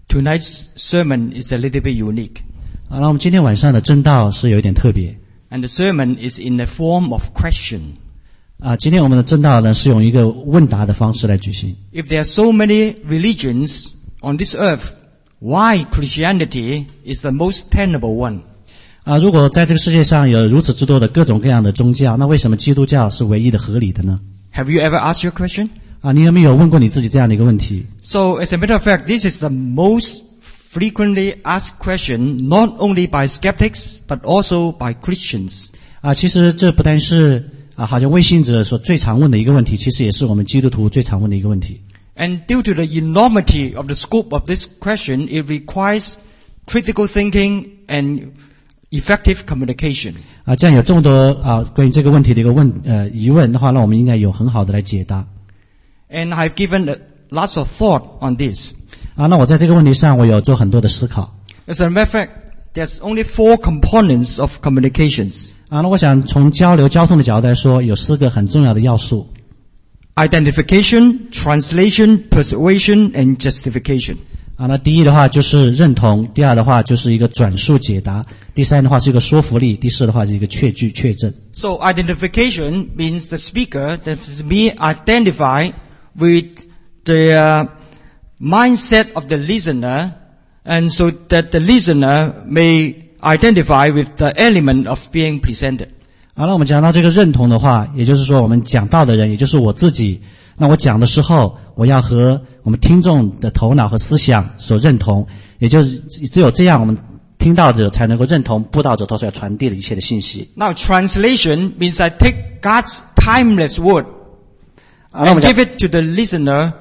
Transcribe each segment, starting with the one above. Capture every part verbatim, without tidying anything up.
Tonight's sermon is a little bit unique. 啊，那我们今天晚上的正道是有一点特别。 And the sermon is in the form of question. 啊，今天我们的正道呢是用一个问答的方式来举行。 If there are so many religions on this earth, why Christianity is the most tenable one? 啊，如果在这个世界上有如此之多的各种各样的宗教，那为什么基督教是唯一的合理的呢？ Have you ever asked your question? 啊，你有没有问过你自己这样的一个问题？ So, as a matter of fact, this is the most frequently asked question, not only by skeptics, but also by Christians. 啊，其实这不单是啊，好像未信者所最常问的一个问题，其实也是我们基督徒最常问的一个问题。 And due to the enormity of the scope of this question, it requires critical thinking and effective communication. 啊，这样有这么多啊关于这个问题的一个问呃疑问的话，那我们应该有很好的来解答。 And I've given lots of thought on this. 啊，那我在这个问题上，我有做很多的思考。 As a matter of fact, there's only four components of communications. 啊，那我想从交流交通的角度来说，有四个很重要的要素。 Identification, translation, persuasion, and justification. 啊，那第一的话就是认同，第二的话就是一个转述解答，第三的话是一个说服力，第四的话是一个确据确证。 So identification means the speaker, that is me, identify with the uh, mindset of the listener, and so that the listener may identify with the element of being presented. 好了，我们讲到这个认同的话，也就是说我们讲道的人，也就是我自己，那我讲的时候，我要和我们听众的头脑和思想所认同，也就是只有这样，我们听到者才能够认同布道者他所要传递的一切的信息。 Now translation means I take God's timeless word and give it to the listener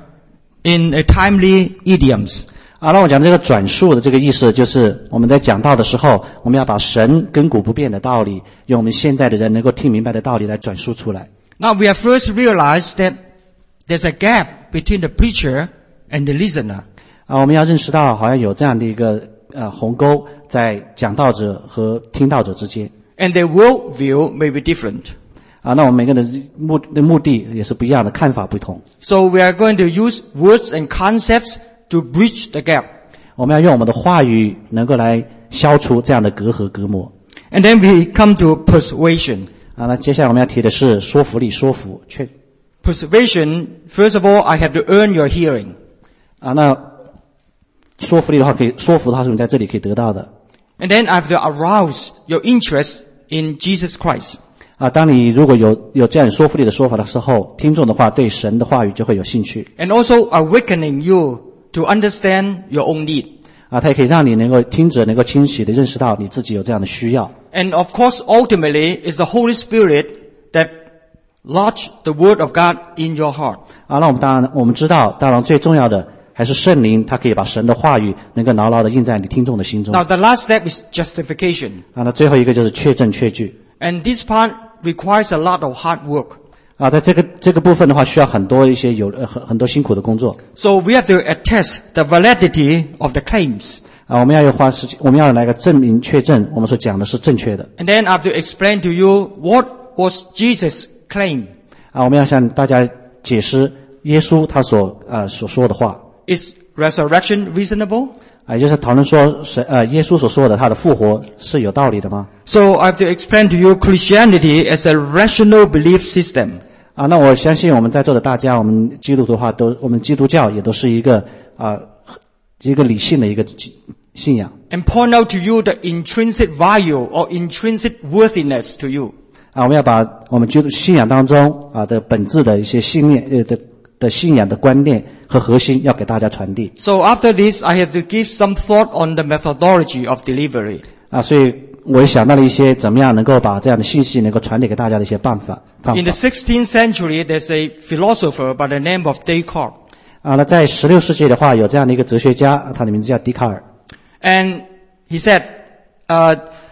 in a timely idioms. 啊，那我讲这个转述的这个意思，就是我们在讲道的时候，我们要把神亘古不变的道理，用我们现在的人能够听明白的道理来转述出来。 Now we have first realized that there's a gap between the preacher and the listener. 啊，我们要认识到，好像有这样的一个呃鸿沟在讲道者和听道者之间。 And their worldview may be different. 啊，那我们每个人的目的目的也是不一样的，看法不同。 So we are going to use words and concepts to bridge the gap. 我们要用我们的话语能够来消除这样的隔阂隔膜。 And then we come to persuasion. 啊，那接下来我们要提的是说服力，说服确。 Persuasion, first of all, I have to earn your hearing. 啊，那说服力的话，可以说服的话是你在这里可以得到的。 And then I have to arouse your interest in Jesus Christ. 啊，当你如果有有这样说服力的说法的时候，听众的话对神的话语就会有兴趣。 And also awakening you to understand your own need. 啊，它也可以让你能够听者能够清晰地认识到你自己有这样的需要。 And of course, ultimately, it's the Holy Spirit that lodge the Word of God in your heart. 啊，那我们当然我们知道，当然最重要的还是圣灵，它可以把神的话语能够牢牢地印在你听众的心中。 Now, the last step is justification. 啊，那最后一个就是确证确据。 And this part requires a lot of hard work. 啊，在这个这个部分的话，需要很多一些有呃很很多辛苦的工作。 So we have to attest the validity of the claims. 啊，我们要有花时间，我们要来个证明确证，我们所讲的是正确的。 And then I have to explain to you what was Jesus' claim. 啊，我们要向大家解释耶稣他所呃所说的话。 Is resurrection reasonable? 啊，也就是讨论说神呃耶稣所说的他的复活是有道理的吗？ So I have to explain to you Christianity as a rational belief system. 啊，那我相信我们在座的大家，我们基督徒的话都，我们基督教也都是一个啊一个理性的一个信仰。 And point out to you the intrinsic value or intrinsic worthiness to you. 啊，我们要把我们基督信仰当中啊的本质的一些信念呃的的信仰的观念和核心，要给大家传递。 So after this, I have to give some thought on the methodology of delivery. 啊，所以我也想到了一些怎么样能够把这样的信息能够传递给大家的一些办法方法。 In the sixteenth century, there's a philosopher by the name of Descartes. 啊，那在十六世纪的话，有这样的一个哲学家，他的名字叫笛卡尔。 And he said, uh,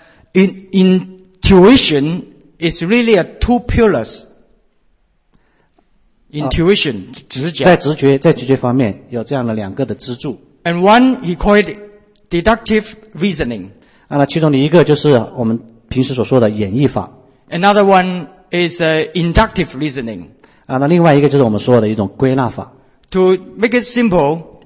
in, intuition is really a two pillars. Intuition, 直觉。 在直觉在直觉方面有这样的两个的支柱。 And one, he called it deductive reasoning. 啊，那其中的一个就是我们平时所说的演绎法。 Another one is uh, inductive reasoning. 啊，那另外一个就是我们说的一种归纳法。 To make it simple,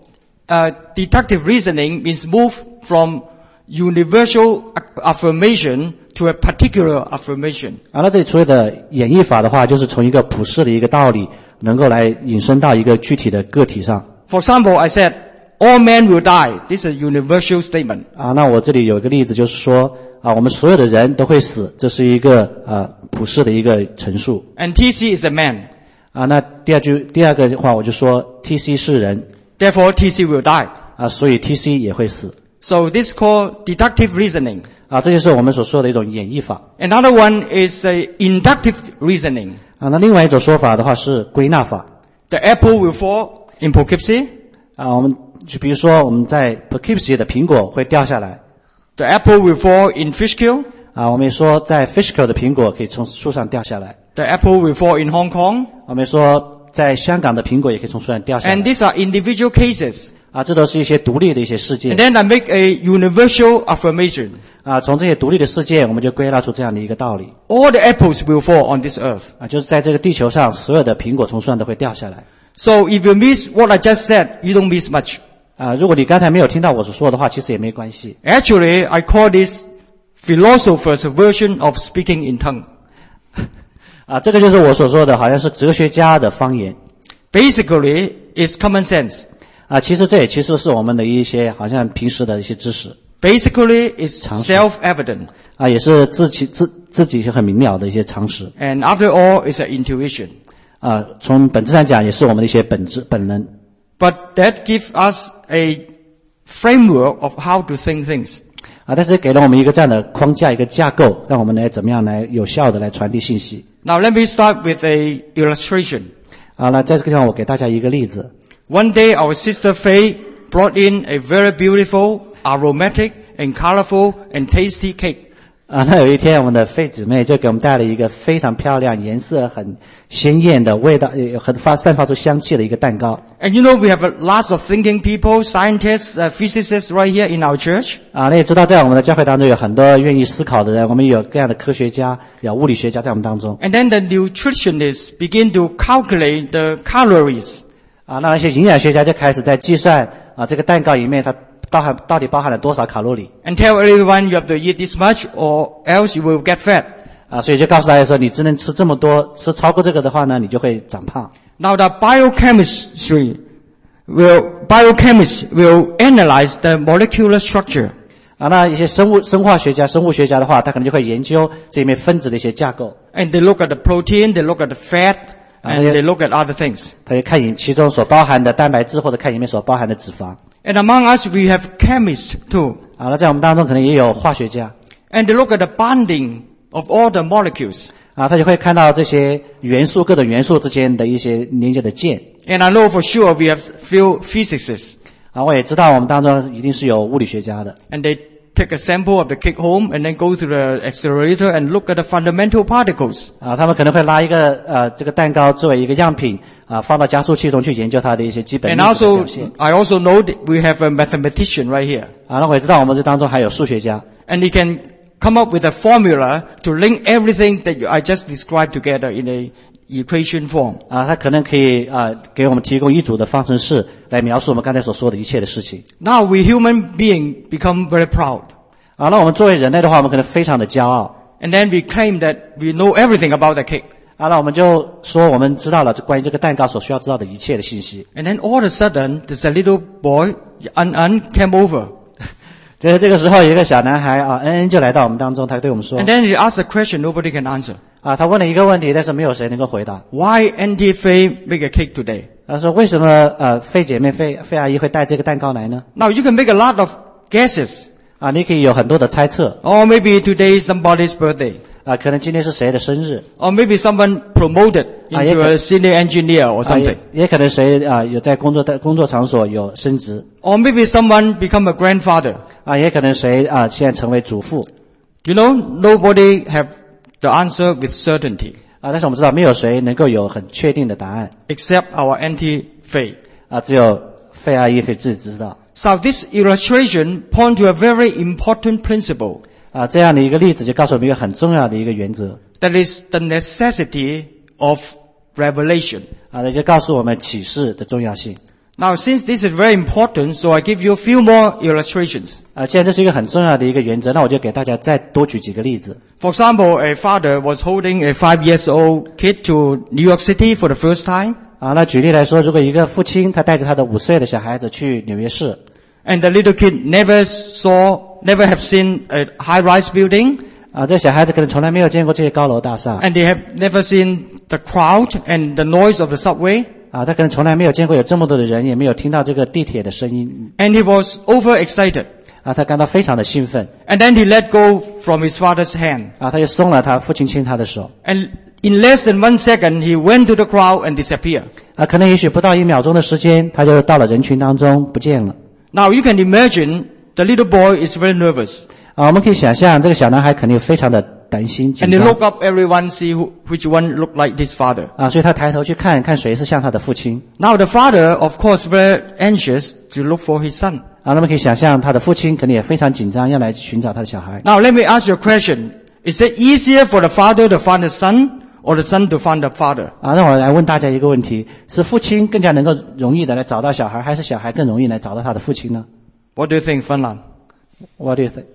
uh, deductive reasoning means move from universal affirmation to a particular affirmation. 啊，那这里所谓的演绎法的话，就是从一个普世的一个道理，能够来引申到一个具体的个体上。 For example, I said, all men will die. This is a universal statement. 啊，那我这里有一个例子，就是说啊，我们所有的人都会死，这是一个啊普世的一个陈述。 And T C is a man. 啊，那第二句第二个话我就说 T C 是人， Therefore, T C will die. 啊，所以 T C 也会死。 So this is called deductive reasoning. 啊，这就是我们所说的一种演绎法。 Another one is a inductive reasoning. 啊，那另外一种说法的话是归纳法。 The apple will fall in Poughkeepsie. 啊，我们就比如说我们在 Poughkeepsie 的苹果会掉下来。 The apple will fall in Fishkill. 啊，我们也说在 Fishkill 的苹果可以从树上掉下来。 The apple will fall in Hong Kong. 我们也说在香港的苹果也可以从树上掉下来。 And these are individual cases. 啊，这都是一些独立的一些事件。 And then I make a universal affirmation. 啊，从这些独立的事件，我们就归纳出这样的一个道理。 All the apples will fall on this earth. 啊，就是在这个地球上，所有的苹果从树上都会掉下来。 So if you miss what I just said, you don't miss much. 啊，如果你刚才没有听到我所说的话，其实也没关系。 Actually, I call this philosopher's version of speaking in tongue. 啊，这个就是我所说的，好像是哲学家的方言。 Basically, it's common sense. 啊，其实这也其实是我们的一些好像平时的一些知识。 Basically, it's self-evident. 啊，也是自己自自己很明了的一些常识。 And after all, it's an intuition. 啊，从本质上讲，也是我们的一些本质本能。 But that gives us a framework of how to think things. 啊，但是给了我们一个这样的框架，一个架构，让我们来怎么样来有效的来传递信息。 Now let me start with a illustration. 啊，那在这个地方我给大家一个例子。 One day our sister Faye brought in a very beautiful, aromatic, and colorful and tasty cake. 啊，那有一天我们的费姊妹就给我们带了一个非常漂亮、颜色很鲜艳的、味道呃很发散发出香气的一个蛋糕。 And you know we have a lots of thinking people, scientists, uh, physicists right here in our church. 啊，那也知道在我们的教会当中有很多愿意思考的人，我们有各样的科学家，有物理学家在我们当中。 And then the nutritionists begin to calculate the calories. 啊，那些营养学家就开始在计算啊这个蛋糕里面它包含到底包含了多少卡路里。 And tell everyone you have to eat this much or else you will get fat. 啊，所以就告诉大家说，你只能吃这么多，吃超过这个的话呢，你就会长胖。 Now the biochemistry will, biochemists will analyze the molecular structure. 啊，那一些生物生化学家、生物学家的话，他可能就会研究这里面分子的一些架构。 And they look at the protein, they look at the fat, and they look at other things. 他就看其中所包含的蛋白质，或者看里面所包含的脂肪。 And among us, we have chemists too. 啊，那在我们当中可能也有化学家。 And they look at the bonding of all the molecules. 啊，他就会看到这些元素各种元素之间的一些连接的键。 And I know for sure we have few physicists. 啊，我也知道我们当中一定是有物理学家的。 And they take a sample of the cake home and then go to the accelerator and look at the fundamental particles. 啊，他们可能会拿一个呃这个蛋糕作为一个样品啊，放到加速器中去研究它的一些基本 And 粒子的 also, 表现。 I also know that we have a mathematician right here. 啊，那我也知道我们这当中还有数学家。 And he can come up with a formula to link everything that I just described together in a equation form. 啊，他可能可以啊给我们提供一组的方程式来描述我们刚才所说的一切的事情。 Now we human beings become very proud. 啊，那我们作为人类的话，我们可能非常的骄傲。 And then we claim that we know everything about the cake. 啊，那我们就说我们知道了关于这个蛋糕所需要知道的一切的信息。 And then all of a sudden, there's a little boy, An An, came over. 就是这个时候，有一个小男孩啊，恩恩就来到我们当中，他对我们说 And then he asked a question nobody can answer. 啊，他问了一个问题，但是没有谁能够回答。 Why Auntie Faye make a cake today? 他说为什么呃费姐妹费费阿姨会带这个蛋糕来呢？ Now you can make a lot of guesses. 啊，你可以有很多的猜测。 Or maybe today is somebody's birthday. 啊，可能今天是谁的生日？ Or maybe someone promoted into a senior engineer or 啊， something. 也也可能谁啊有在工作的工作场所有升职。 Or maybe someone become a grandfather. 啊，也可能谁啊现在成为祖父。 You know, nobody have the answer with certainty. 啊，但是我们知道没有谁能够有很确定的答案。 Except our Auntie Faye. 啊，只有费阿姨可以自己知道。 So this illustration point to a very important principle. 啊，这样的一个例子就告诉我们一个很重要的一个原则。 That is the necessity of revelation. 啊，也就告诉我们启示的重要性。 Now, since this is very important, so I give you a few more illustrations. 啊，既然这是一个很重要的一个原则，那我就给大家再多举几个例子。 For example, a father was holding a five years old kid to New York City for the first time. 啊，那举例来说，如果一个父亲他带着他的五岁的小孩子去纽约市， And the little kid never saw, never have seen a high-rise building. 啊，这小孩子可能从来没有见过这些高楼大厦， And they have never seen the crowd and the noise of the subway. 啊，他可能从来没有见过有这么多的人，也没有听到这个地铁的声音， And he was overexcited. 啊，他感到非常的兴奋， And then he let go from his father's hand. 啊，他就松了他父亲牵他的手， And in less than one second, he went to the crowd and disappeared. 啊，可能也许不到一秒钟的时间，他就到了人群当中不见了。 Now you can imagine the little boy is very nervous. 啊，我们可以想象这个小男孩肯定非常的担心 And 紧 he 张， looked up everyone, see who, which one looked like his father. 啊，所以他抬头去看看谁是像他的父亲， Now the father, of course, very anxious to look for his son. 啊，那么可以想象他的父亲肯定也非常紧张，要来寻找他的小孩。 Now let me ask you a question. Is it easier for the father to find the son or the son to find the father? 啊，那我来问大家一个问题：是父亲更加能够容易的来找到小孩，还是小孩更容易来找到他的父亲呢 What do you think, Fanlan? ？What do you think？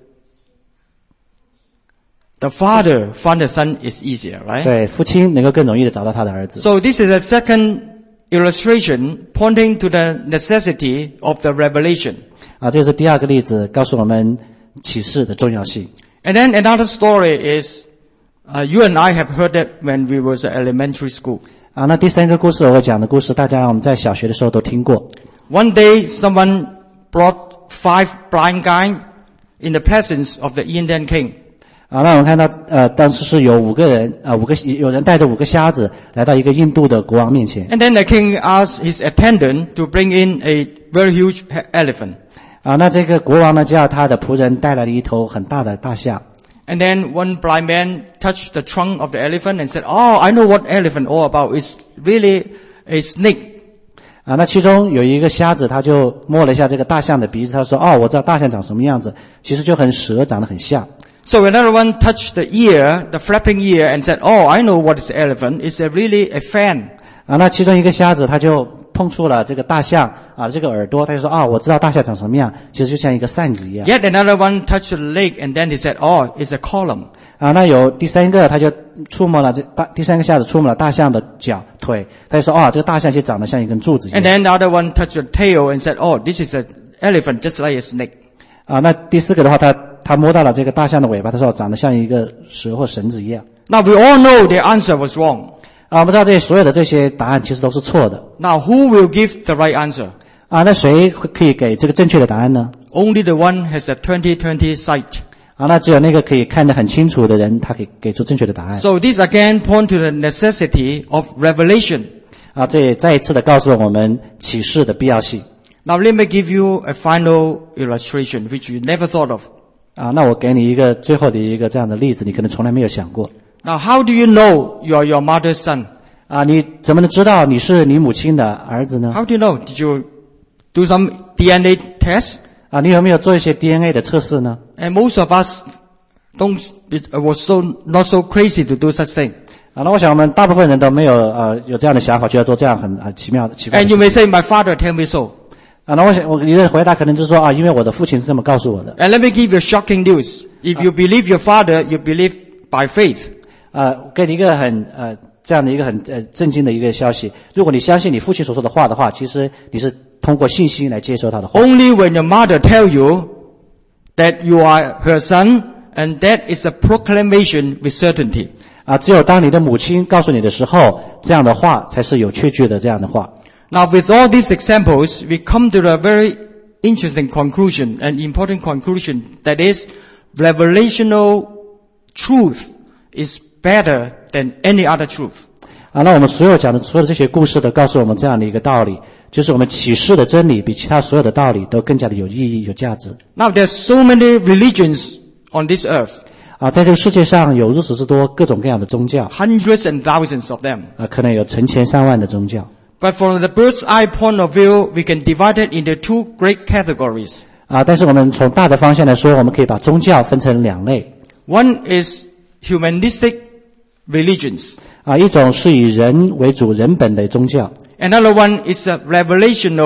The father find the son is easier, right? 对，父亲能够更容易的找到他的儿子。 So this is a second illustration pointing to the necessity of the revelation. 啊，这是第二个例子，告诉我们启示的重要性。 And then another story is, uh, you and I have heard that when we was at elementary school. 啊，那第三个故事我会讲的故事，大家我们在小学的时候都听过。 One day, someone brought five blind guys in the presence of the Indian king. 啊，那我们看到，呃，当时是有五个人，啊，五个有人带着五个瞎子来到一个印度的国王面前。 And then the king asked his attendant to bring in a very huge elephant. 啊，那这个国王呢，叫他的仆人带来了一头很大的大象。 And then one blind man touched the trunk of the elephant and said, "Oh, I know what elephant all about. It's really a snake." 啊，那其中有一个瞎子，他就摸了一下这个大象的鼻子，他说：“哦，我知道大象长什么样子，其实就和蛇长得很像。” So another one touched the ear, the flapping ear, and said, "Oh, I know what is elephant. It's a really a fan." 啊，那其中一个瞎子他就碰触了这个大象啊，这个耳朵，他就说：“啊，我知道大象长什么样，其实就像一个扇子一样。” Yet another one touched the leg, and then he said, "Oh, it's a column." 啊，那有第三个，他就触摸了这大第三个瞎子触摸了大象的脚腿，他就说：“哦，这个大象就长得像一根柱子一样。” And then the other one touched the tail and said, "Oh, this is an elephant, just like a snake." 啊，那第四个的话，他他摸到了这个大象的尾巴，他说长得像一个蛇或绳子一样。 Now we all know the answer was wrong. 啊，我们知道这些所有的这些答案其实都是错的。 Now who will give the right answer? 啊，那谁会可以给这个正确的答案呢？ Only the one has a twenty twenty sight. 啊，那只有那个可以看得很清楚的人，他可以给出正确的答案。 So this again point to the necessity of revelation. 啊，这也再一次的告诉了我们启示的必要性。 Now let me give you a final illustration which you never thought of. 啊，那我给你一个最后的一个这样的例子，你可能从来没有想过。 Now how do you know you are your mother's son? 啊，你怎么能知道你是你母亲的儿子呢？ How do you know? Did you do some D N A test? 啊，你有没有做一些 D N A 的测试呢？ And most of us don't was so not so crazy to do such thing. 啊，那我想我们大部分人都没有呃有这样的想法，就要做这样很很奇妙的奇怪的 And 事 you may 情。 say, "My father tell me so." 啊，那我想我你的回答可能就是说啊，因为我的父亲是这么告诉我的。 And let me give you shocking news. If you believe your father, you believe by faith. 呃，给你一个很呃这样的一个很呃震惊的一个消息。如果你相信你父亲所说的话的话，其实你是通过信心来接受他的话。 Only when your mother tell you that you are her son, and that is a proclamation with certainty. 啊，只有当你的母亲告诉你的时候，这样的话才是有确据的这样的话。 Now with all these examples, we come to a very interesting conclusion, an important conclusion, that is, revelational truth is better than any other truth. 啊，那我们所有讲的所有的这些故事都告诉我们这样的一个道理，就是我们启示的真理比其他所有的道理都更加的有意义、有价值。 Now there's so many religions on this earth, 啊，在这个世界上有如此之多各种各样的宗教， hundreds and thousands of them. 啊，可能有成千上万的宗教。 But from the bird's eye point of view, we can divide it into two great categories. 啊，但是我们从大的方向来说，我们可以把宗教分成两类。 One is humanistic religions. 啊，一种是以人为主、人本的宗教， Another one is a revelational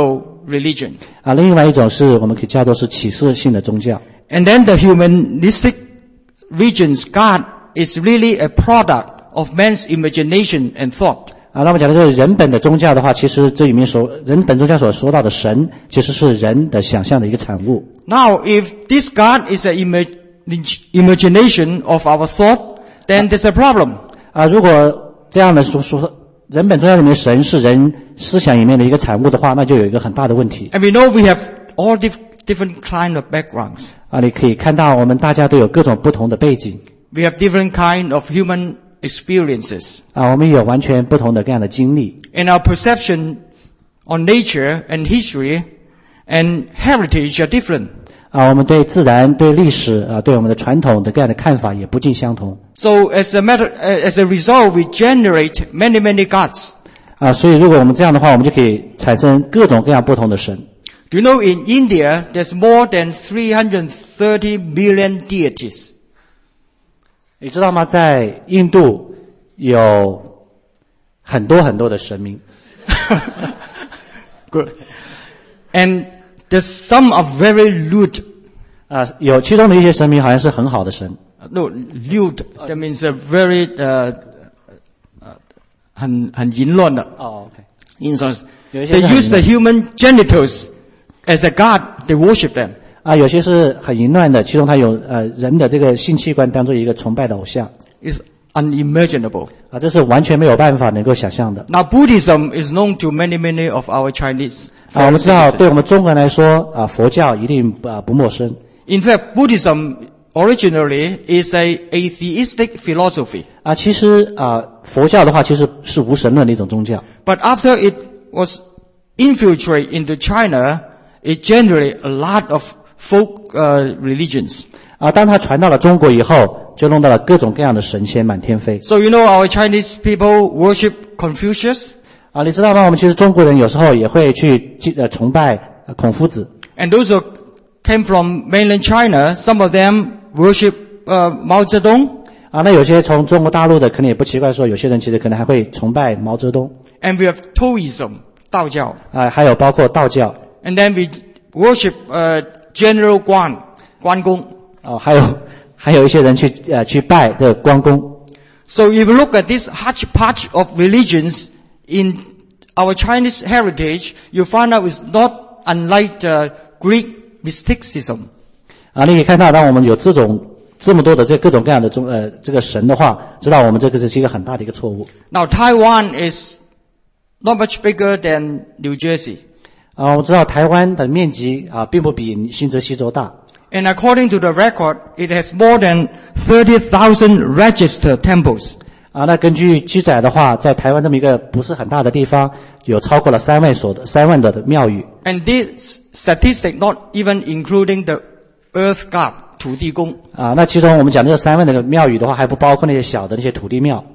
religion. 啊，另外一种是我们可以叫做是启示性的宗教。 And then the humanistic religion's God is really a product of man's imagination and thought. 啊，那么讲的这个人本的宗教的话，其实这里面所人本宗教所说到的神，其实是人的想象的一个产物。 Now, if this God is an ima- imagination of our thought, then there's a problem. 啊，如果这样的说说人本宗教里面神是人思想里面的一个产物的话，那就有一个很大的问题。 And we know we have all dif- different kind of backgrounds. 啊，你可以看到我们大家都有各种不同的背景。 We have different kind of human experiences. 啊，我们有完全不同的各样的经历。 And our perception on nature and history and heritage are different. 啊，我们对自然、对历史啊，对我们的传统的各样的看法也不尽相同。 So as a matter, uh, as a result, we generate many, many gods. 啊，所以如果我们这样的话，我们就可以产生各种各样不同的神。 Do you know in India there's more than three hundred thirty million deities? 你知道吗？在印度有很多很多的神明。 Good. And there's some are very lewd. 啊，有其中的一些神明好像是很好的神。 No, lewd. That means a very, uh, uh, 很很淫乱的。 哦 ，OK。 In some, 有一些 they 是很 use the human genitals as a god. They worship them. 啊，有些是很淫乱的，其中它有呃人的这个性器官当做一个崇拜的偶像。 It's unimaginable. 啊，这是完全没有办法能够想象的。 Now Buddhism is known to many, many of our Chinese 啊，我们知道， citizens. 对我们中国人来说，啊，佛教一定啊不陌生。 In fact, Buddhism originally is a atheistic philosophy. 啊，其实啊，佛教的话其实是无神论的一种宗教。 But after it was infiltrated into China, it generated a lot of folk uh, religions. 啊，当它传到了中国以后，就弄到了各种各样的神仙满天飞。 So you know our Chinese people worship Confucius, 啊，你知道吗？我们其实中国人有时候也会去呃崇拜呃孔夫子。 and those who came from mainland China, some of them worship uh, Mao Zedong, 啊，那有些从中国大陆的可能也不奇怪，说有些人其实可能还会崇拜毛泽东。 and we have Taoism, 道教, 啊，还有包括道教。 and then we worship uh, General Guan, 关公. 啊，还有还有一些人去呃去拜这个关公。 So if you look at this hodgepodge of religions in our Chinese heritage, you find out it's not unlike uh, Greek mysticism. 啊，你可以看到，当我们有这种这么多的这各种各样的中呃这个神的话，知道我们这个是一个很大的一个错误。 Now Taiwan is not much bigger than New Jersey. 啊，我知道台湾的面积啊并不比新泽西州大。 And according to the record, it has more than thirty thousand registered temples. 啊，那根据记载的话，在台湾这么一个不是很大的地方，有超过了三万所的三万的庙宇。 And this statistic not even including the earth god, 土地公. 啊，那其中我们讲这三万的庙宇的话，还不包括那些小的那些土地庙。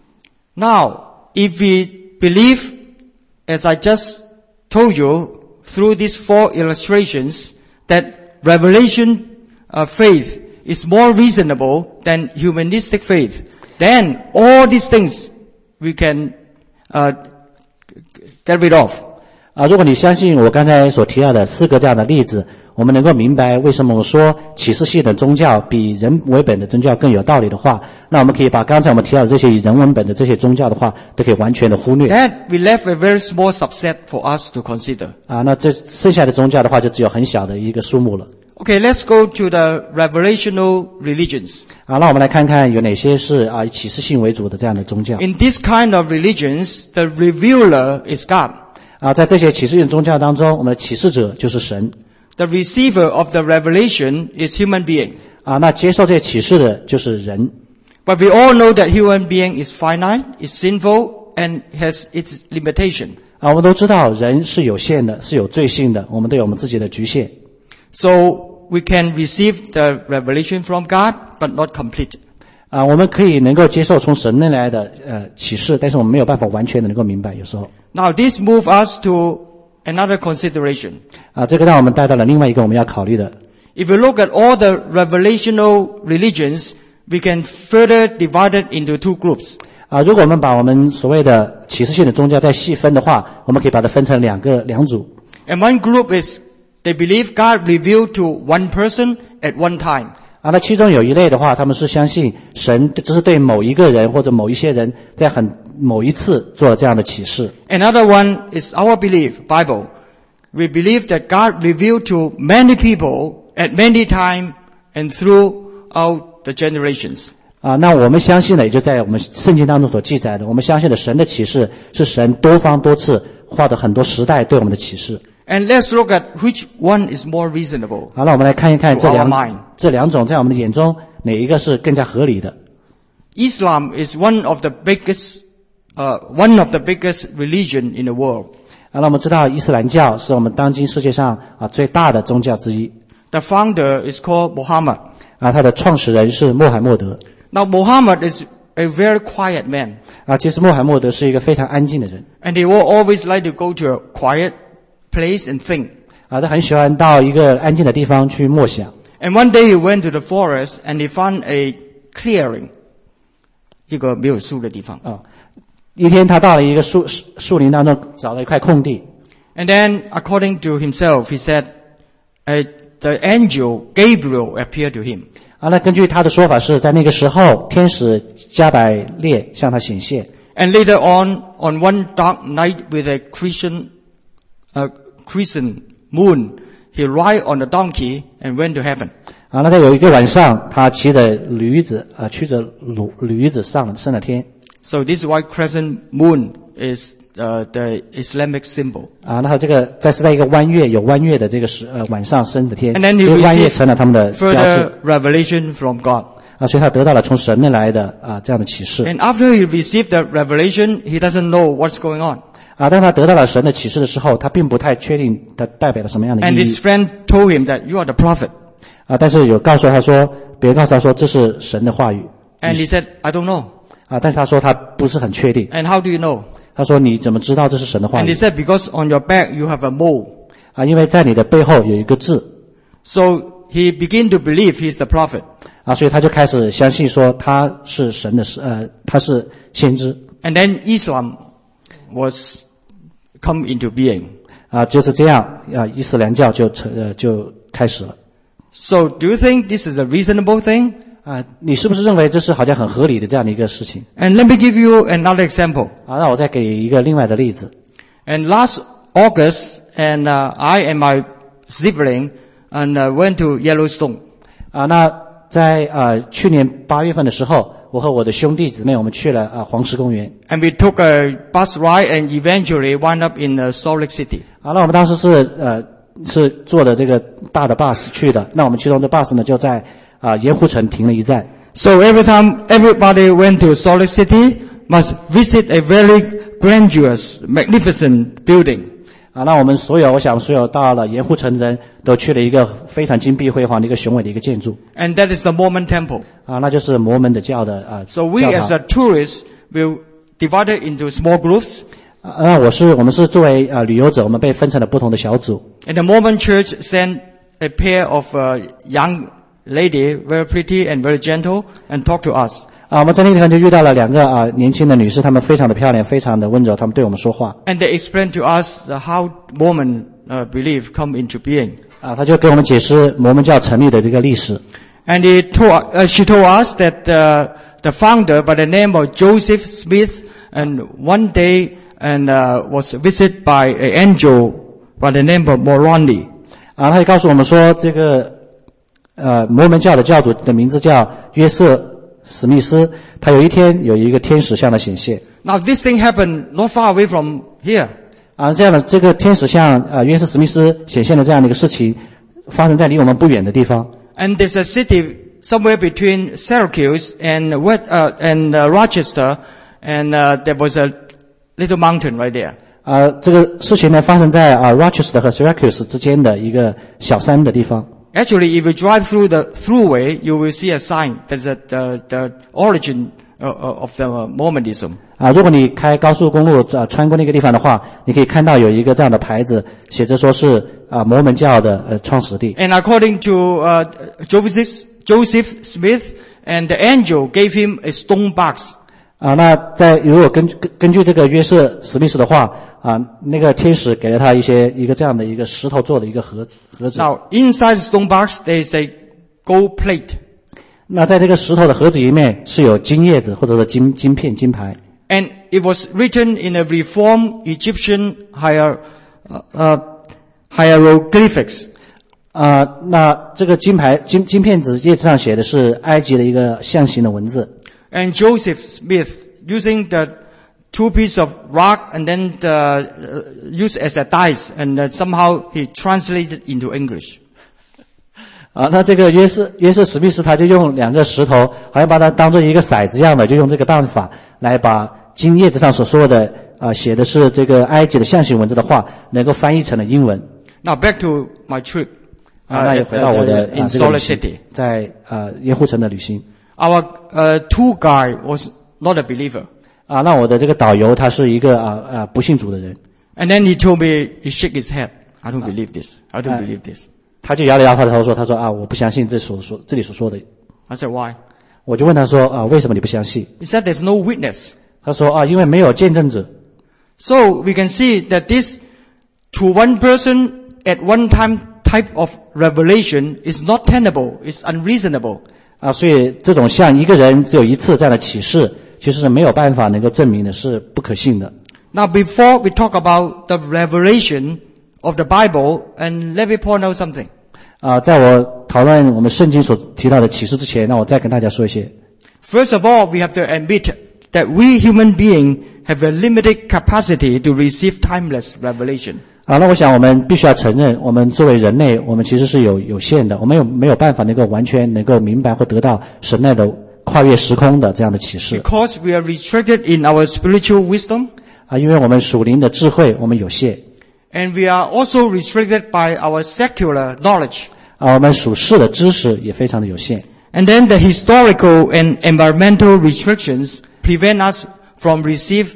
Now, if we believe, as I just told you, through these four illustrations, that revelation uh, faith is more reasonable than humanistic faith, then all these things we can uh, get rid of. 啊，如果你相信我刚才所提到的四个这样的例子，我们能够明白为什么我说启示系的宗教比人为本的宗教更有道理的话，那我们可以把刚才我们提到的这些以人为本的这些宗教的话，都可以完全的忽略。 That we left a very small subset for us to consider. 啊，那这剩下的宗教的话，就只有很小的一个数目了。 Okay, let's go to the revelational religions. 啊，那我们来看看有哪些是啊以启示性为主的这样的宗教。 In this kind of religions, the revealer is God. 啊，在这些启示性宗教当中，我们的启示者就是神。 The receiver of the revelation is human being. 啊，那接受这些启示的就是人。 But we all know that human being is finite, is sinful, and has its limitation. 啊，我们都知道人是有限的，是有罪性的，我们都有我们自己的局限。 So we can receive the revelation from God, but not complete. 啊，我们可以能够接受从神那来的呃启示，但是我们没有办法完全的能够明白，有时候。 Now this moves us to another consideration. 啊，这个让我们带到了另外一个我们要考虑的。 If you look at all the revelational religions, we can further divide it into two groups. 啊，如果我们把我们所谓的启示性的宗教再细分的话，我们可以把它分成两个两组。 And one group is they believe God revealed to one person at one time. 啊，那其中有一类的话，他们是相信神只是对某一个人或者某一些人在很某一次做了这样的启示。 Another one is our belief, Bible. We believe that God revealed to many people at many time and throughout the generations. 啊，那我们相信的也就在我们圣经当中所记载的，我们相信的神的启示是神多方多次化的很多时代对我们的启示。 And let's look at which one is more reasonable. 好，那我们来看一看这 To our 两 mind. 这两种在我们的眼中哪一个是更加合理的？ Islam is one of the biggest, uh, one of the biggest religion in the world. 啊，那我们知道伊斯兰教是我们当今世界上啊最大的宗教之一。 The founder is called Muhammad. 啊，他的创始人是穆罕默德。 Now Muhammad is a very quiet man. 啊，其实穆罕默德是一个非常安静的人。 And he will always like to go to a quiet place and think. 啊，他很喜欢到一个安静的地方去默想。 And one day he went to the forest and he found a clearing. 一个没有树的地方。 啊，一天他到了一个树树树林当中，找了一块空地。 And then, according to himself, he said, uh, the angel Gabriel appeared to him. 啊，那根据他的说法是在那个时候，天使加百列向他显现。 And later on, on one dark night with a crescent, uh, crescent moon, he ride on a donkey and went to heaven. 啊，那在有一个晚上，他骑着驴子，啊，驱着驴驴子上了升了天。 So this is why crescent moon is uh, the Islamic symbol. 啊，那他这个在是在一个弯月有弯月的这个时呃晚上升的天， And then 这 he 个弯月 received 成了他们的标志。 further revelation from God. 啊，所以他得到了从神那来的啊这样的启示。 And after he received the revelation, he doesn't know what's going on. 啊，当他得到了神的启示的时候，他并不太确定它代表了什么样的 And 意 his 义。 friend told him that you are the prophet. 啊，但是有告诉他说，别人告诉他说这是神的话语。 And he said, I don't know. 啊，但是他说他不是很确定。 And how do you know? 他说你怎么知道这是神的话 And 语 he？ said, because on your back you have a mole. 啊，因为在你的背后有一个字。 So he began to believe he's the prophet. 啊，所以他就开始相信说他是神的呃，他是先知。 And then Islam was come into being. 啊，就是这样啊，伊斯兰教就成呃就开始了。 So do you think this is a reasonable thing? 啊，你是不是认为这是好像很合理的这样的一个事情？ And let me give you another example. 啊，那我再给一个另外的例子。 And last August, and uh, I and my sibling and uh, went to Yellowstone. 啊，那在呃去年八月份的时候，我和我的兄弟姊妹我们去了啊黄石公园。 And we took a bus ride and eventually wound up in uh, Salt Lake City. 啊，那我们当时是呃是坐的这个大的 bus 去的。那我们其中的 bus 呢就在啊盐湖城停了一站。 So every time everybody went to Salt Lake City, must visit a very grandiose, magnificent building. 啊，那我们所有，我想所有到了盐湖城的人都去了一个非常金碧辉煌的一个雄伟的一个建筑。 And that is the Mormon temple. 啊，那就是摩门的教的啊 So we 教 as 堂。 a tourists will divide it into small groups. 啊，那我是我们是作为啊旅游者，我们被分成了不同的小组。 And the Mormon church sent a pair of uh, young lady, very pretty and very gentle, and talk to us. 啊，我们在那个地方就遇到了两个啊年轻的女士，她们非常的漂亮，非常的温柔，她们对我们说话。 And they explained to us uh, how Mormon uh, belief come into being. 啊，她就给我们解释摩门教成立的这个历史。 And he told, uh, she told us that uh, the founder by the name of Joseph Smith, and one day and uh, was visited by an angel by the name of Moroni. 啊，她就告诉我们说，这个呃摩门教的教主的名字叫约瑟史密斯，他有一天有一个天使向他显现。 Now this thing happened not far away from here. 啊，这样的这个天使向呃约瑟史密斯显现的这样的一个事情，发生在离我们不远的地方。 And there's a city somewhere between Syracuse and West, uh, and uh, Rochester, and uh, there was a little mountain right there. 啊，这个事情呢发生在啊 Rochester 和 Syracuse 之间的一个小山的地方。 Actually, if you drive through the throughway, you will see a sign that's the the, the origin uh, of the Mormonism. 啊，如果你开高速公路啊穿过那个地方的话，你可以看到有一个这样的牌子，写着说是啊摩门教的呃创始地。 And according to uh, Joseph Joseph Smith, and the angel gave him a stone box. 啊，那在如果根根根据这个约瑟史密斯的话啊，那个天使给了他一些一个这样的一个石头做的一个盒盒子。 Now, inside the stone box, there is a gold plate. 那在这个石头的盒子里面是有金叶子或者说金金片金牌。 And it was written in a reformed Egyptian hier, uh, uh, hieroglyphics. 啊，那这个金牌金金片子叶子上写的是埃及的一个象形的文字。 And Joseph Smith, using the two pieces of rock and then uh, used as a dice, and uh, somehow he translated into English. 啊，那这个约瑟约瑟史密斯他就用两个石头，好像把它当做一个骰子一样的，就用这个办法来把金叶子上所说的啊写的是这个埃及的象形文字的话，能够翻译成了英文。 Now back to my trip. 啊，那也回到我的 in 啊这个 Salt 旅行 City. 在啊盐湖城的旅行。 Our uh, tour guide was not a believer. 啊，那我的这个导游他是一个啊啊不信主的人。 And then he told me, he shook his head. I don't believe this. I don't believe this. 他就摇了摇他的头说：“他说啊，我不相信这所说这里所说的。” I said, why? 我就问他说：“啊，为什么你不相信？” He said, there's no witness. 他说：“啊，因为没有见证者。” So we can see that this, to one person at one time type of revelation is not tenable, it's unreasonable. 啊，所以这种向一个人只有一次这样的启示，其实是没有办法能够证明的，是不可信的。 Now, before we talk about the revelation of the Bible, and let me point out something. 啊，在我讨论我们圣经所提到的启示之前，那我再跟大家说一些。 First of all, we have to admit that we human beings have a limited capacity to receive timeless revelation. 啊，那我想我们必须要承认，我们作为人类，我们其实是有有限的，我们有没有办法能够完全能够明白或得到神类的跨越时空的这样的启示。 Because we are restricted in our spiritual wisdom. 啊，因为我们属灵的智慧我们有限。 And we are also restricted by our secular knowledge. 啊，我们属世的知识也非常的有限。 And then the historical and environmental restrictions prevent us from receive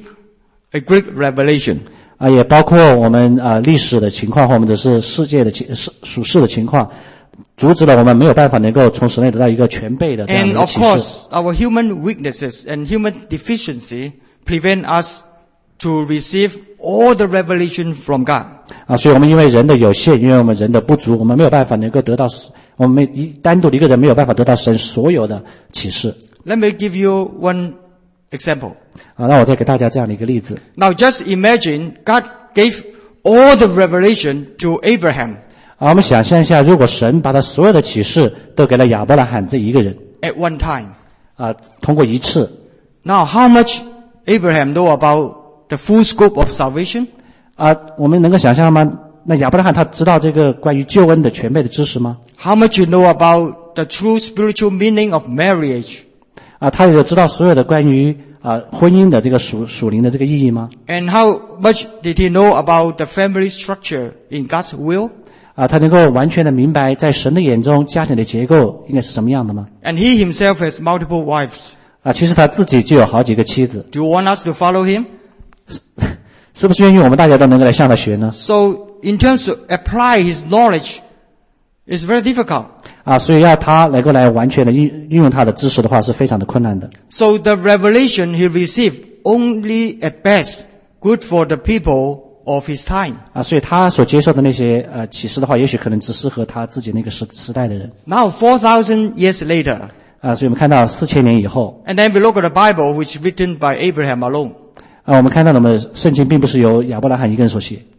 a great revelation. 啊，也包括我们啊历史的情况或者是世界的情世属世的情况，阻止了我们没有办法能够从神内得到一个全备的这样的 And 启 of 示。 course, our human weaknesses and human deficiency prevent us to receive all the revelation from God. 啊，所以我们因为人的有限，因为我们人的不足，我们没有办法能够得到，我们一单独的一个人没有办法得到神所有的启示。 Let me give you one example. 啊，那我再给大家这样的一个例子。 Now just imagine God gave all the revelation to Abraham 啊，我们想象一下，如果神把他所有的启示都给了亚伯拉罕这一个人， at one time. 啊，通过一次， Now how much Abraham know about the full scope of salvation? 啊，我们能够想象吗？那亚伯拉罕他知道这个关于救恩的全备的知识吗？ How much you know about the true spiritual meaning of marriage? 啊，他有知道所有的关于啊婚姻的这个属属灵的这个意义吗？ And how much did he know about the family structure in God's will? 啊，他能够完全的明白在神的眼中家庭的结构应该是什么样的吗？ And he himself has multiple wives. 啊，其实他自己就有好几个妻子， Do you want us to follow him? 是不是愿意我们大家都能够来向他学呢？ So in terms to apply his knowledge, it's very difficult. 啊，所以要他能够来完全的运运用他的知识的话，是非常的困难的。 So the revelation he received only at best good for the people of his time. 啊，所以他所接受的那些呃启示的话，也许可能只适合他自己那个时时代的人。 Now four thousand years later, 啊，所以我们看到四千年以后， and then we look at the Bible which is written by Abraham alone. 啊，我们看到我们圣经并不是由亚伯拉罕一个人所写。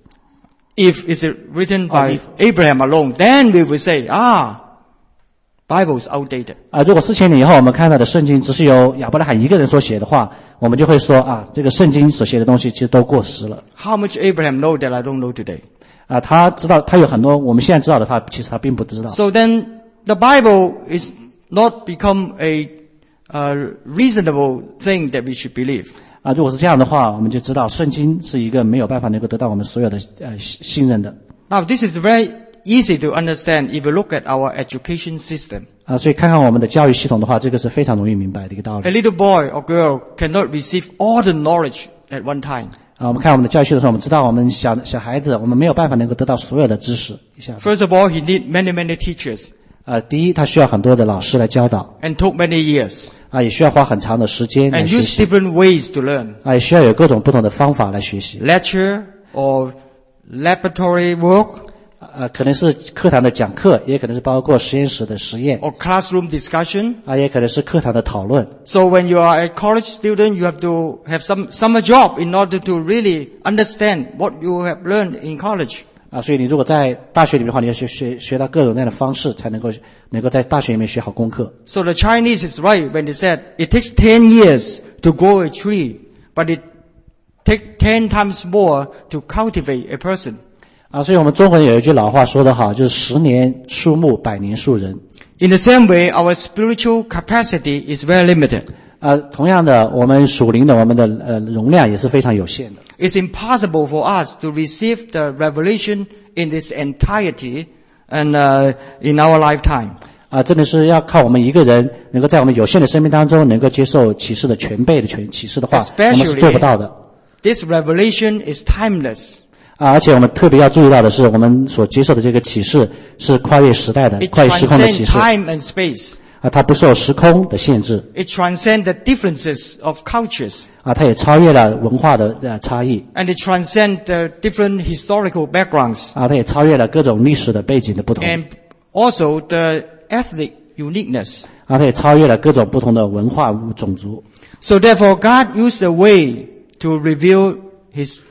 If it's written by if- Abraham alone, then we will say, ah, Bible is outdated. 啊，如果四千年以后我们看到的圣经只是由亚伯拉罕一个人所写的话，我们就会说啊，这个圣经所写的东西其实都过时了。 How much Abraham know that I don't know today? 啊，他知道，他有很多我们现在知道的，他其实他并不知道。 So then the Bible is not become a uh, reasonable thing that we should believe. 啊，如果是这样的话，我们就知道圣经是一个没有办法能够得到我们所有的呃信信任的。 Now this is very easy to understand if you look at our education system. 啊，所以看看我们的教育系统的话，这个是非常容易明白的一个道 A 理。 little boy or girl cannot receive all the knowledge at one time. 啊，我们看我们的教育系统的时候，我们知道我们小小孩子，我们没有办法能够得到所有的知识一下子。 First of all, he need many, many teachers. 呃，第一，他需要很多的老师来教导， and took many years, 啊，也需要花很长的时间来 and 学 use 习， different ways to learn. 啊，也需要有各种不同的方法来学习， Lecture or laboratory work 呃，可能是课堂的讲课，也可能是包括实验室的实验， or classroom discussion. 啊，也可能是课堂的讨论。 So when you are a college student, you have to have some summer job in order to really understand what you have learned in college. 啊，所以你如果在大学里面的话，你要学学学到各种各样的方式，才能够能够在大学里面学好功课。 So the Chinese is right when they said it takes ten years to grow a tree, but it takes ten times more to cultivate a person. 啊，所以我们中国人有一句老话说得好，就是十年树木，百年树人。 In the same way, our spiritual capacity is very limited. 啊，同样的，我们属灵的我们的呃容量也是非常有限的。 It's impossible for us to receive the revelation in its entirety and uh, in our lifetime. 啊，真的是要靠我们一个人能够在我们有限的生命当中能够接受启示的全备的全启示的话，我们是做不到的。 This revelation is timeless. 啊，而且我们特别要注意到的是，我们所接受的这个启示是跨越时代的、 It 跨越时空的启 transcends 示。 time and space. 啊，它不受时空的限制。 It transcends the differences of cultures. 啊，它也超越了文化的呃差异。 And it transcends the different historical backgrounds. 啊，它也超越了各种历史的背景的不同。 And also the ethnic uniqueness. 啊，它也超越了各种不同的文化种族。 So therefore, God used a way to reveal His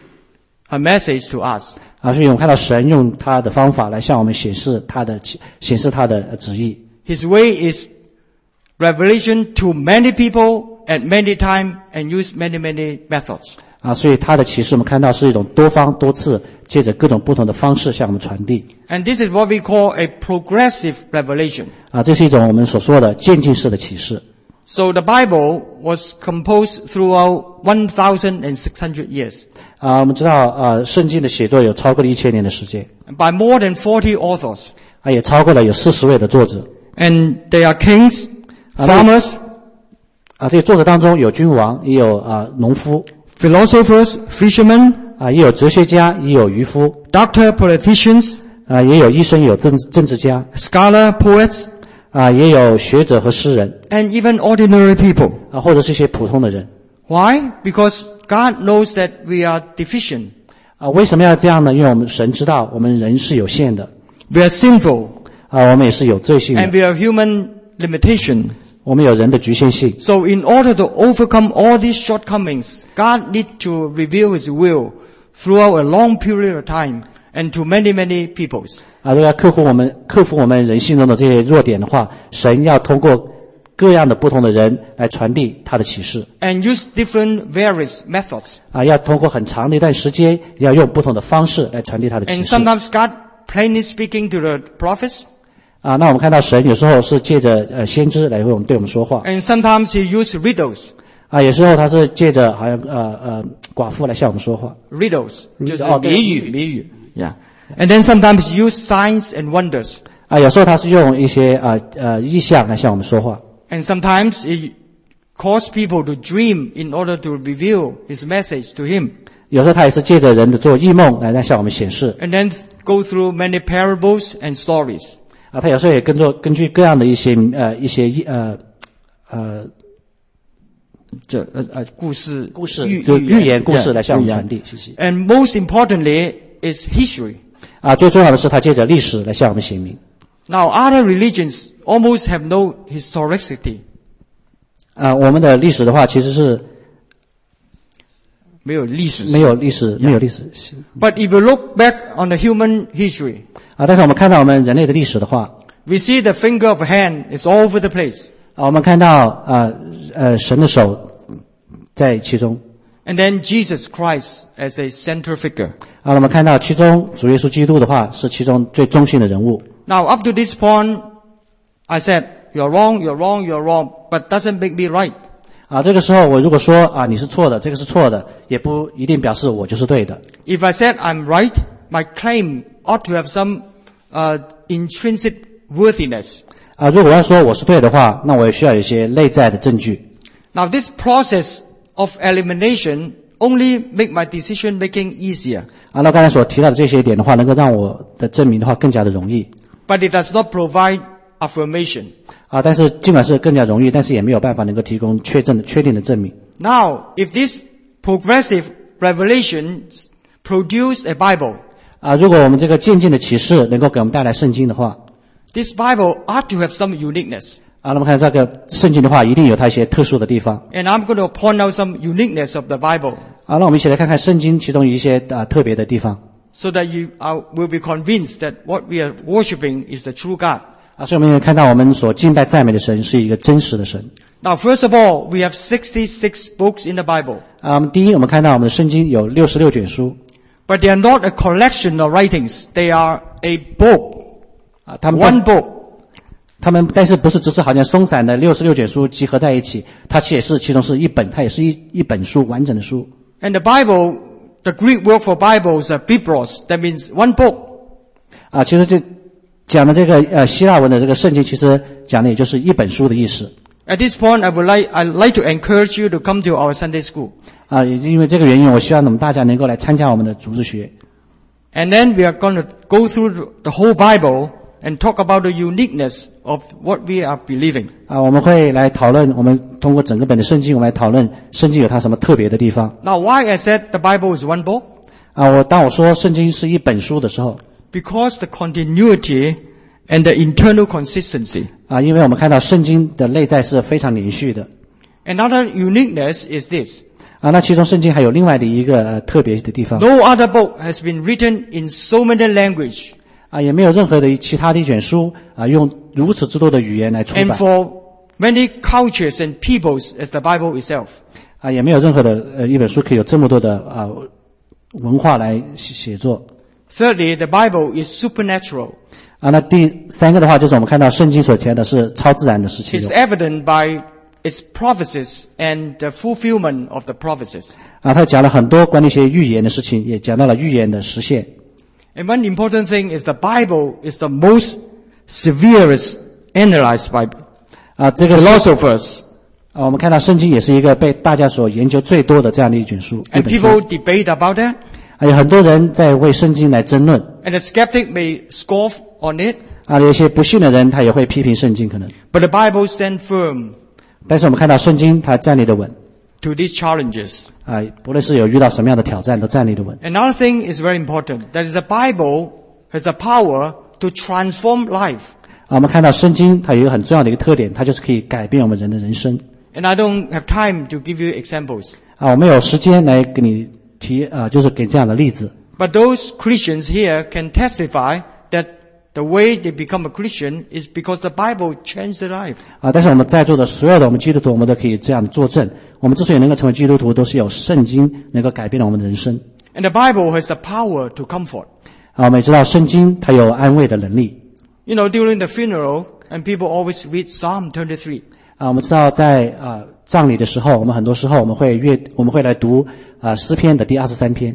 a message to us. 啊，所以我们看到神用他的方法来向我们显示他的显示他的旨意。 His way is revelation to many people at many time and use many, many methods. 啊，所以他的启示我们看到是一种多方多次，借着各种不同的方式向我们传递。 And this is what we call a progressive revelation. 啊，这是一种我们所说的渐进式的启示。 So the Bible was composed throughout one thousand six hundred years 啊，我们知道啊，圣经的写作有超过了一千年的时间， by more than forty authors. 啊，也超过了有四十位的作者。 And they are kings, Ah, farmers, 啊，这些作者当中有君王，也有啊农夫， philosophers, fishermen, 啊，也有哲学家，也有渔夫， doctor, politicians, 啊，也有医生，也有政政治家， scholar, poets, 啊，也有学者和诗人， and even ordinary people. 啊，或者是一些普通的人。 Why? Because God knows that we are deficient. 啊，为什么要这样呢？因为我们神知道我们人是有限的， We are sinful, 啊，我们也是有罪性 and 的， we are human limitation. 我们有人的局限性。 So in order to overcome all these shortcomings, God needs to reveal His will throughout a long period of time and to many, many peoples. 啊，如果要克服我们克服我们人性中的这些弱点的话，神要通过各样的不同的人来传递他的启示。 And use different various methods. 啊，要通过很长的一段时间，要用不同的方式来传递他的启 And 示。 sometimes God plainly speaking to the prophets, 啊，那我们看到神有时候是借着呃先知来为我们对我们说话， and sometimes He used riddles. 啊，有时候他是借着好像呃呃寡妇来向我们说话， Riddles. 就是哦，对。 谜语，谜语。Yeah. And then sometimes He used signs and wonders. 啊，有时候他是用一些啊呃意象来向我们说话， And sometimes He caused people to dream in order to reveal His message to Him. 有时候他也是借着人的做异梦来来向我们显示。 And then go through many parables and stories. 啊，他有时候也根据根据各样的一些呃一些呃呃这呃呃故事故事寓就寓言故事 yeah, 来向我们寓言。 传递信息。 And most importantly is history. 啊，最重要的是他借着历史来向我们显明。 Now other religions almost have no historicity. 啊，我们的历史的话其实是没有历史性。 没有历史没有历史性 But if you look back on the human history, 啊，但是我们看到我们人类的历史的话， we see the finger of hand is all over the place. 啊，我们看到啊呃神的手在其中。 And then Jesus Christ as a central figure. 啊，我们看到其中主耶稣基督的话是其中最中心的人物。 Now up to this point, I said, you're wrong, you're wrong, you're wrong, but doesn't make me right. 啊，这个时候我如果说啊你是错的，这个是错的，也不一定表示我就是对的。 If I said I'm right, my claim ought to have some uh, intrinsic worthiness. 啊，如果要说我是对的话，那我也需要有一些内在的证据。 Now this process of elimination only make my decision making easier. 啊，那刚才所提到的这些点的话，能够让我的证明的话更加的容易。 But it does not provide affirmation. 啊，但是尽管是更加容易，但是也没有办法能够提供确证的、确定的证明。 Now, if this progressive revelation produce a Bible, 啊，如果我们这个渐进的启示能够给我们带来圣经的话， this Bible ought to have some uniqueness. 啊，那么看这个圣经的话，一定有它一些特殊的地方。 And I'm going to point out some uniqueness of the Bible. 啊，那我们一起来看看圣经其中一些啊特别的地方。 So that you are, will be convinced that what we are worshiping is the true God. 啊，所以我们也看到我们所敬拜赞美的神是一个真实的神。 Now, first of all, we have sixty-six books in the Bible. 啊，第一，我们看到我们的圣经有六十六卷书。 But they are not a collection of writings. They are a book. 啊，他们 One book. 他们但是不是只是好像松散的六十六卷书集合在一起，它其实也是其中是一本，它也是一一本书，完整的书。 And the Bible, the Greek word for Bible is a biblos. That means one book. 啊，其实这讲的这个呃希腊文的这个圣经，其实讲的也就是一本书的意思。 At this point, I would like, I'd like to encourage you to come to our Sunday school. 啊，也因为这个原因，我希望我们大家能够来参加我们的主日学。 And then we are going to go through the whole Bible and talk about the uniqueness of what we are believing. 啊，我们会来讨论，我们通过整个本的圣经，我们来讨论圣经有它什么特别的地方。 Now, why I said the Bible is one book? 啊，我当我说圣经是一本书的时候， Because the continuity and the internal consistency. 啊，因为我们看到圣经的内在是非常连续的。 Another uniqueness is this. 啊，那其中圣经还有另外的一个、呃、特别的地方。 No other book has been written in so many languages. 啊，也没有任何的其他的一卷书啊，用如此之多的语言来出 And 版。 for many cultures and peoples as the Bible itself. 啊，也没有任何的呃一本书可以有这么多的啊文化来写写作。 Thirdly, the Bible is supernatural. 啊，那第三个的话就是我们看到圣经所提的是超自然的事情。 It's evident by its prophecies and the fulfillment of the prophecies. 啊，他讲了很多关于一些预言的事情，也讲到了预言的实现。 And one important thing is the Bible is the most severest analyzed by 啊，这个 philosophers. 啊，我们看到圣经也是一个被大家所研究最多的这样的一卷书。 And 一本书 people debate about that. 啊，有很多人在为圣经来争论。 And the skeptic may scoff on it. 啊，有一些不信的人他也会批评圣经可能。 But the Bible stands firm 但是我们看到圣经它站立的稳。 to these challenges. 啊，不论是有遇到什么样的挑战，都站立的稳。 Another thing is very important. That is the Bible has the power to transform life. 啊，我们看到圣经它有一个很重要的一个特点，它就是可以改变我们人的人生。 And I don't have time to give you examples. 啊，我没有时间来给你提啊，就是给这样的例子。 But those Christians here can testify that the way they become a Christian is because the Bible changed their life. 啊，但是我们在座的所有的我们基督徒，我们都可以这样作证。我们之所以能够成为基督徒，都是有圣经能够改变了我们的人生。 And the Bible has the power to comfort. 啊，我们也知道圣经它有安慰的能力。 You know, during the funeral, and people always read Psalm twenty-three. 啊，我们知道在啊葬礼的时候，我们很多时候我们会阅我们会来读啊诗篇的第二十三篇。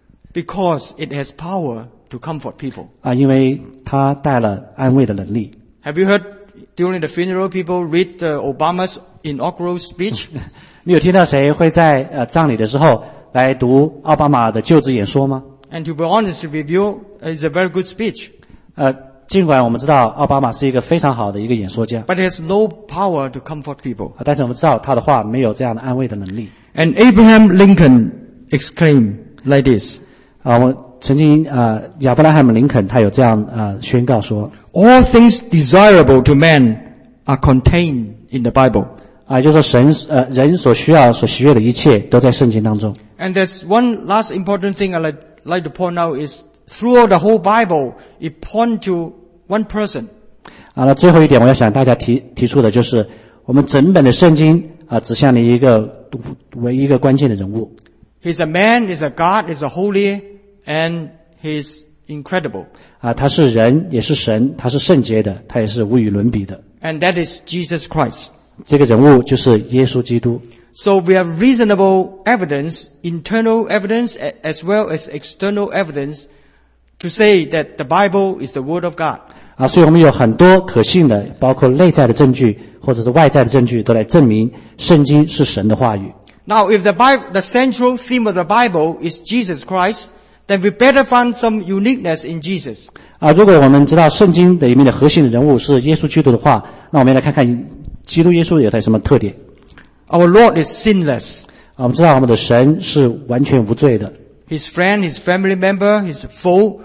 Because it has power to comfort people. 啊，因为它带了安慰的能力。 Have you heard during the funeral people read uh, Obama's inaugural speech? 你有听到谁会在呃葬礼的时候来读奥巴马的就职演说吗？ And to be honest with you, it's a very good speech. 呃，尽管我们知道奥巴马是一个非常好的一个演说家， But it has no power to comfort people. 啊，但是我们知道他的话没有这样的安慰的能力。 And Abraham Lincoln exclaimed like this. 啊，我曾经啊亚伯拉罕林肯他有这样啊宣告说， All things desirable to man are contained in the Bible. 啊，就是说神呃人所需要所喜悦的一切都在圣经当中。 And there's one last important thing I'd like, like to point out is throughout the whole Bible, it points to one person. 啊，那最后一点我要向大家提提出的就是，我们整本的圣经啊指向了一个唯一一个关键的人物。 He's a man, he's a God, he's a holy, and he's incredible. 啊，他是人，也是神，他是圣洁的，他也是无与伦比的。 And that is Jesus Christ. 这个人物就是耶稣基督。 So we have reasonable evidence, internal evidence, as well as external evidence, to say that the Bible is the Word of God. 啊，所以我们有很多可信的，包括内在的证据或者是外在的证据，都来证明圣经是神的话语。 Now, if the Bible, the central theme of the Bible is Jesus Christ, then we better find some uniqueness in Jesus. 啊，如果我们知道圣经的里面的核心的人物是耶稣基督的话，那我们来看看基督耶稣有他什么特点。 Our Lord is sinless. 啊，我们知道我们的神是完全无罪的。 His friend, his family member, his foe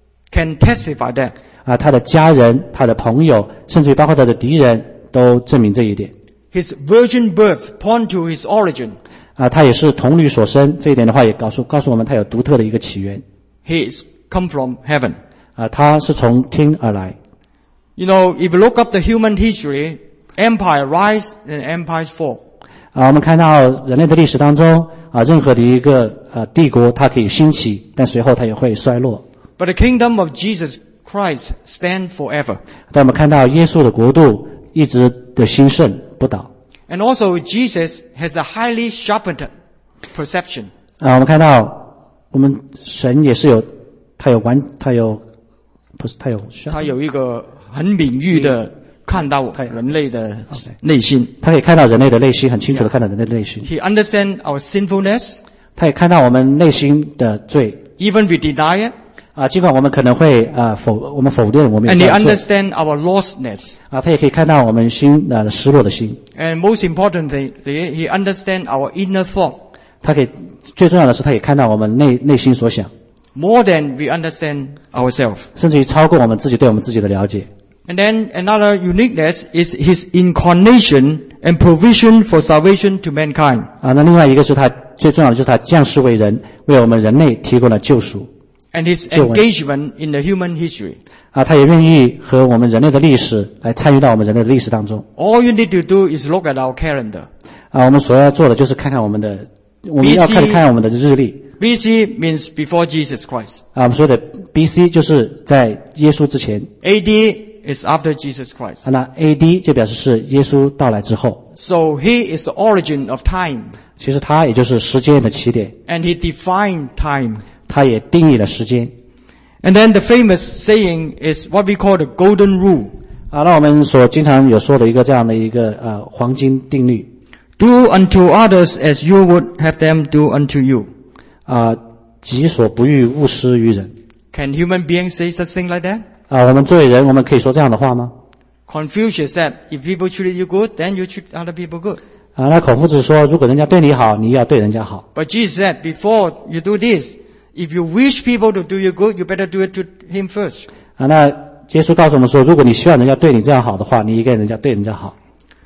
can testify that. 啊，他的家人、他的朋友，甚至于包括他的敌人，都证明这一点。 His virgin birth point to his origin. 啊，他也是童女所生，这一点的话也告诉告诉我们，他有独特的一个起源。 He is come from heaven. 啊，他是从天而来。 You know, if you look up the human history, empire rise and empires fall. 啊，我们看到人类的历史当中，啊，任何的一个呃帝国，它可以兴起，但随后它也会衰落。 But the kingdom of Jesus Christ stand forever. 但我们看到耶稣的国度一直的兴盛不倒。 And also, Jesus has a highly sharpened perception. 啊，我们看到我们神也是有，他有完，他有不是他有， 他有一个很敏锐的看到人类的内心。 他可以看到人类的内心，很清楚的看到人类的内心。 He understands our sinfulness. 他也看到我们内心的罪。 Even we deny it. 啊，尽管我们可能会啊否，我们否认我们有 And 这 he 样做。 understands our lostness. 啊，他也可以看到我们心的失落的心。 And most importantly, he understands our inner thought. 他可以最重要的是，他也看到我们内内心所想。 More than we understand ourselves. 甚至于超过我们自己对我们自己的了解。 And then another uniqueness is his incarnation and provision for salvation to mankind. 啊，那另外一个是他最重要的就是他降世为人，为我们人类提供了救赎。 And his engagement in the human history. 啊，他也愿意和我们人类的历史来参与到我们人类的历史当中。 All you need to do is look at our calendar. 啊，我们所要做的就是看看我们的，我们要看看看我们的日历。 B C means before Jesus Christ. 啊，我们说的 B C 就是在耶稣之前。 A D is after Jesus Christ. 啊，那 A D 就表示是耶稣到来之后。 So he is the origin of time. 其实他也就是时间的起点。 And he defined time. 他也定义了时间。 And then the famous saying is what we call the golden rule. 啊，那我们所经常有说的一个这样的一个呃黄金定律。 Do unto others as you would have them do unto you. 啊，己所不欲，勿施于人。 Can human beings say such thing like that? 啊，我们作为人，我们可以说这样的话吗？ Confucius said, if people treat you good, then you treat other people good. 啊，那孔夫子说，如果人家对你好，你要对人家好。 But Jesus said, before you do this, if you wish people to do you good, you better do it to him first. 啊，那耶稣告诉我们说，如果你希望人家对你这样好的话，你应该人家对人家好。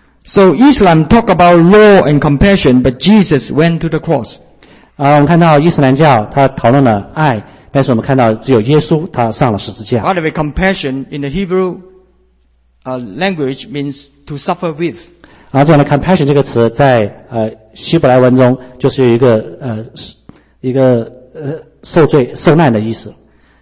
So Islam talk about law and compassion, but Jesus went to the cross. 啊，我们看到伊斯兰教他讨论了爱，但是我们看到只有耶稣他上了十字架。 By the way, compassion in the Hebrew uh, language means to suffer with. 然后这样的 compassion 这个词在呃希伯来文中就是有一个呃一个呃受罪受难的意思。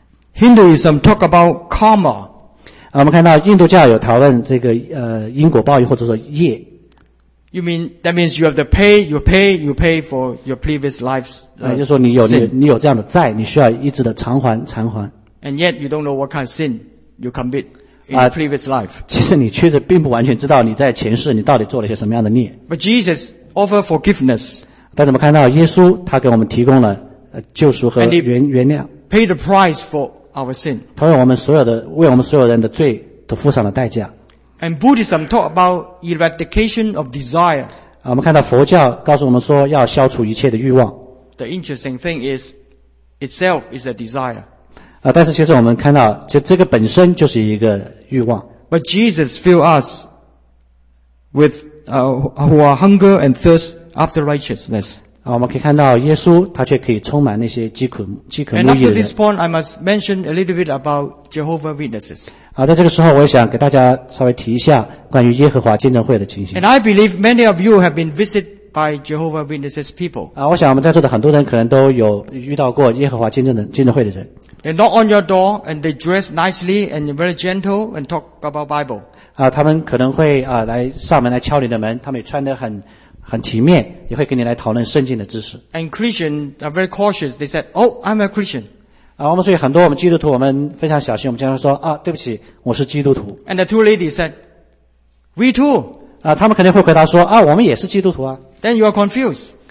Hinduism talk about karma. 啊，我们看到印度教有讨论这个呃因果报应或者说业。 You mean that means you have to pay, you pay, you pay for your previous lives. 啊， Uh, 就是说你有你 sin. 你有这样的债，你需要一直的偿还偿还。 And yet you don't know what kind of sin you commit in Uh, the previous life. 其实你确实并不完全知道你在前世你到底做了些什么样的孽。 But Jesus offered forgiveness. 但是我们看到耶稣他给我们提供了呃救赎和 And he- 原原谅， Pay the price for our sin. 他为我们所有的为我们所有人的罪都付上了代价。 And Buddhism talk about eradication of desire. 啊，我们看到佛教告诉我们说要消除一切的欲望。 The interesting thing is, itself is a desire. 啊，但是其实我们看到，就这个本身就是一个欲望。 But Jesus fill us with uh, who are hunger and thirst after righteousness. 啊，我们可以看到耶稣他却可以充满那些饥渴饥渴 And 慕 up 义 to 的人 this。point, I must mention a little bit about Jehovah's Witnesses. 啊，在这个时候，我也想给大家稍微提一下关于耶和华见证会的情形。 And I believe many of you have been visited by Jehovah's Witnesses people. 啊，我想我们在座的很多人可能都有遇到过耶和华见证的见证会的人。 They knock on your door and they dress nicely and very gentle and talk about Bible. 啊，他们可能会啊来上门来敲你的门，他们也穿得很很体面，也会跟你来讨论圣经的知识。 And Christians are very cautious. They said, "Oh, I'm a Christian." 啊，我们所以很多我们基督徒，我们非常小心，我们经常说啊，对不起，我是基督徒。 And the two ladies said, "We too." 啊，他们肯定会回答说啊，我们也是基督徒啊。 Then you are confused.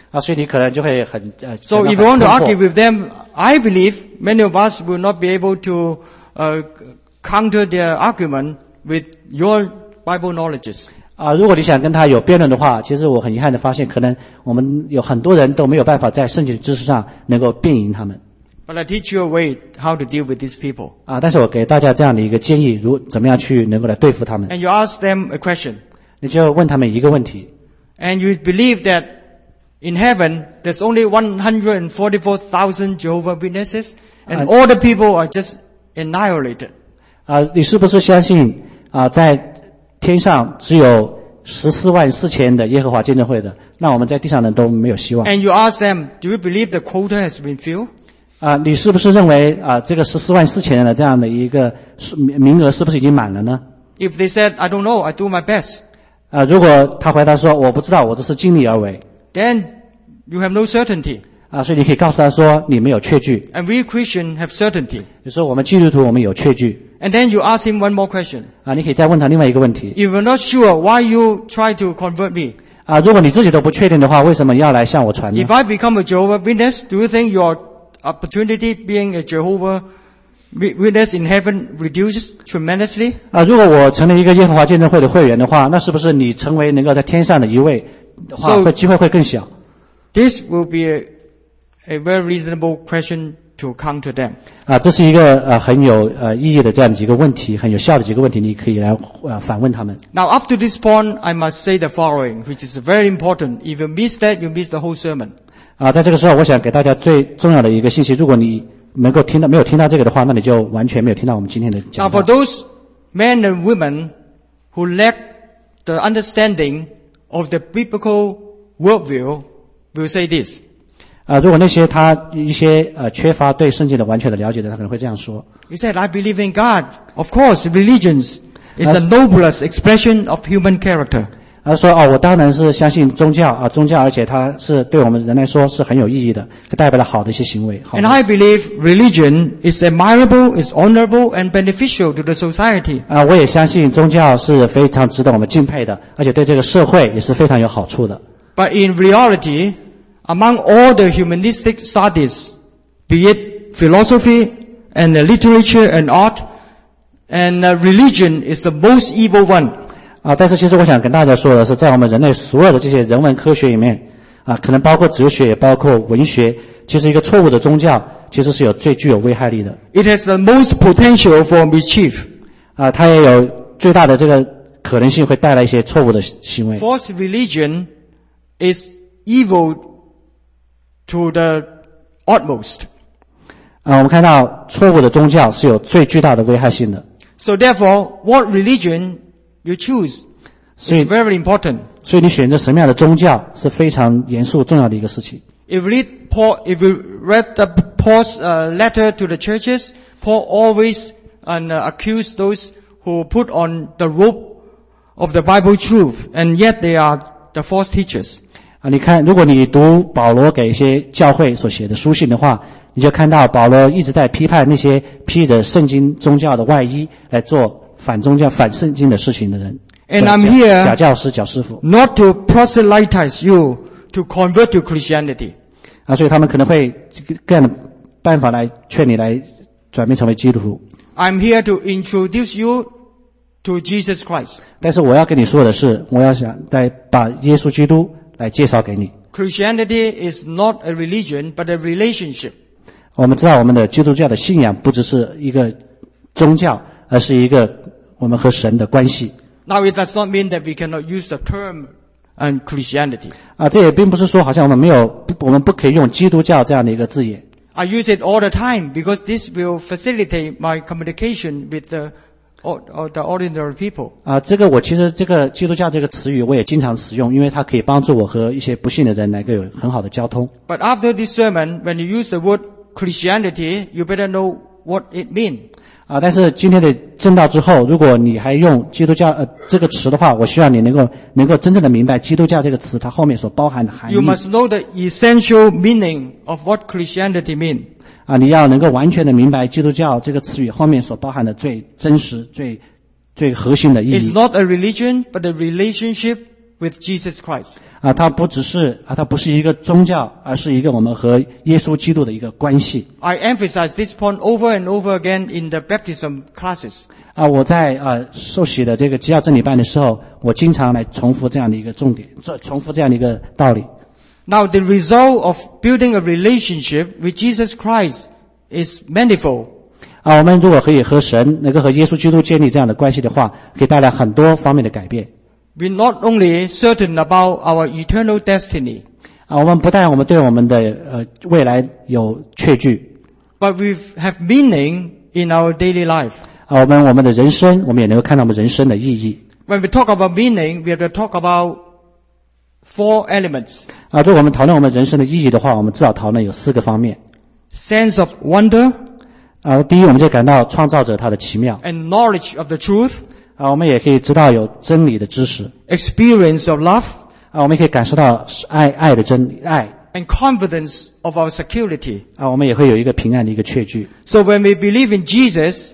啊，所以你可能就会很呃。 So if you want to argue with them, I believe many of us will not be able to uh, counter their argument with your Bible knowledges. 啊，如果你想跟他有辩论的话，其实我很遗憾的发现，可能我们有很多人都没有办法在圣经的知识上能够辩赢他们。 But I teach you a way how to deal with these people. 啊，但是我给大家这样的一个建议，如怎么样去能够来对付他们。 And you ask them a question. 你就问他们一个问题。 And you believe that in heaven there's only one hundred forty-four thousand Jehovah's Witnesses, and all the people are just annihilated. 啊，你是不是相信啊，在天上只有十四万四千的耶和华见证会的？那我们在地上的都没有希望。 And you ask them, do you believe the quota has been filled? 啊，你是不是认为啊，这个十四万四千人的这样的一个名额是不是已经满了呢？ If they said, I don't know, I do my best. 啊，如果他回答说我不知道，我只是尽力而为。 Then you have no certainty. 啊，所以你可以告诉他说你没有确据。 And we Christians have certainty. 就说我们基督徒我们有确据。 And then you ask him one more question. 啊，你可以再问他另外一个问题。 If you're not sure, why you try to convert me? 啊，如果你自己都不确定的话，为什么要来向我传呢？ If I become a Jehovah's Witness, do you think your opportunity being a Jehovah's Witness in heaven reduces tremendously? 啊，如果我成为一个耶和华见证会的会员的话，那是不是你成为能够在天上的一位的话， So, 会机会会更小？ This will be a, a very reasonable question to counter them. 啊，这是一个呃很有呃意义的这样的几个问题，很有效的几个问题，你可以来呃反问他们。 Now, up to this point, I must say the following, which is very important. If you miss that, you miss the whole sermon. 啊，在这个时候，我想给大家最重要的一个信息，如果你能够听到没有听到这个的话，那你就完全没有听到我们今天的讲 Now, 道。 for those men and women who lack the understanding of the biblical worldview, will say this. 啊，如果那些他一些呃缺乏对圣经的完全的了解的，他可能会这样说。 He said, I believe in God. Of course, religions is the noblest expression of human character. 他说哦，我当然是相信宗教啊，宗教而且它是对我们人来说是很有意义的，代表了好的一些行为。好 And I believe religion is admirable, is honorable, and beneficial to the society. 啊，我也相信宗教是非常值得我们敬佩的，而且对这个社会也是非常有好处的。 But in reality, among all the humanistic studies, be it philosophy and uh, literature and art, and uh, religion is the most evil one. 啊，但是其实我想跟大家说的是，在我们人类所有的这些人文科学里面，啊，可能包括哲学，也包括文学，其实一个错误的宗教其实是有最具有危害力的。 It has the most potential for mischief. 啊，它也有最大的这个可能性会带来一些错误的行为。 False religion is evil to the utmost. 啊，我们看到错误的宗教是有最巨大的危害性的。 So therefore, what religion you choose is very important. 所以你选择什么样的宗教是非常严肃重要的一个事情。 If you read Paul, if you read the Paul's uh, letter to the churches, Paul always and uh, accused those who put on the robe of the Bible truth, and yet they are the false teachers. 啊，你看，如果你读保罗给一些教会所写的书信的话，你就看到保罗一直在批判那些披着圣经宗教的外衣来做反宗教、反圣经的事情的人。 And I'm 假 here 假教师、假师傅 not to proselytize you to convert to Christianity. 啊，所以他们可能会各样的办法来劝你来转变成为基督徒。 I'm here to introduce you to Jesus Christ. 但是我要跟你说的是，我要想来把耶稣基督来介绍给你。 Christianity is not a religion, but a relationship. 我们知道，我们的基督教的信仰不只是一个宗教，而是一个我们和神的关系。 Now, it does not mean that we cannot use the term and Christianity. 啊，这也并不是说好像我们没有，我们不可以用基督教这样的一个字眼。 I use it all the time because this will facilitate my communication with the, or, or the ordinary people. 啊，这个我其实这个基督教这个词语我也经常使用，因为它可以帮助我和一些不信的人来个有很好的交通。 But after this sermon, when you use the word Christianity, you better know what it means. 啊，但是今天的正道之后，如果你还用基督教呃这个词的话，我希望你能够能够真正的明白基督教这个词它后面所包含的含义。 You must know the essential meaning of what Christianity means. 啊，你要能够完全的明白基督教这个词语后面所包含的最真实、最最核心的意 It's 义。 not a religion, but a relationship with Jesus Christ. 啊，它不只是啊，它不是一个宗教，而是一个我们和耶稣基督的一个关系。 I emphasize this point over and over again in the baptism classes. 啊，我在啊受洗的这个基要真理班的时候，我经常来重复这样的一个重点，重复这样的一个道理。 Now, the result of building a relationship with Jesus Christ is manifold. 啊，我们如果可以和神能够和耶稣基督建立这样的关系的话，可以带来很多方面的改变。 We're not only certain about our eternal destiny, 啊，我们不但我们对我们的呃未来有确据， but we have meaning in our daily life. 啊，我们我们的人生，我们也能够看到我们人生的意义。 When we talk about meaning, we have to talk about four elements. 啊，如果我们讨论我们人生的意义的话，我们至少讨论有四个方面。 Sense of wonder, 啊，第一，我们就感到创造者他的奇妙。 and knowledge of the truth, 啊，我们也可以知道有真理的知识。 experience of love, 啊，我们也可以感受到爱爱的真理爱。 and confidence of our security. 啊，我们也会有一个平安的一个确据。 So when we believe in Jesus,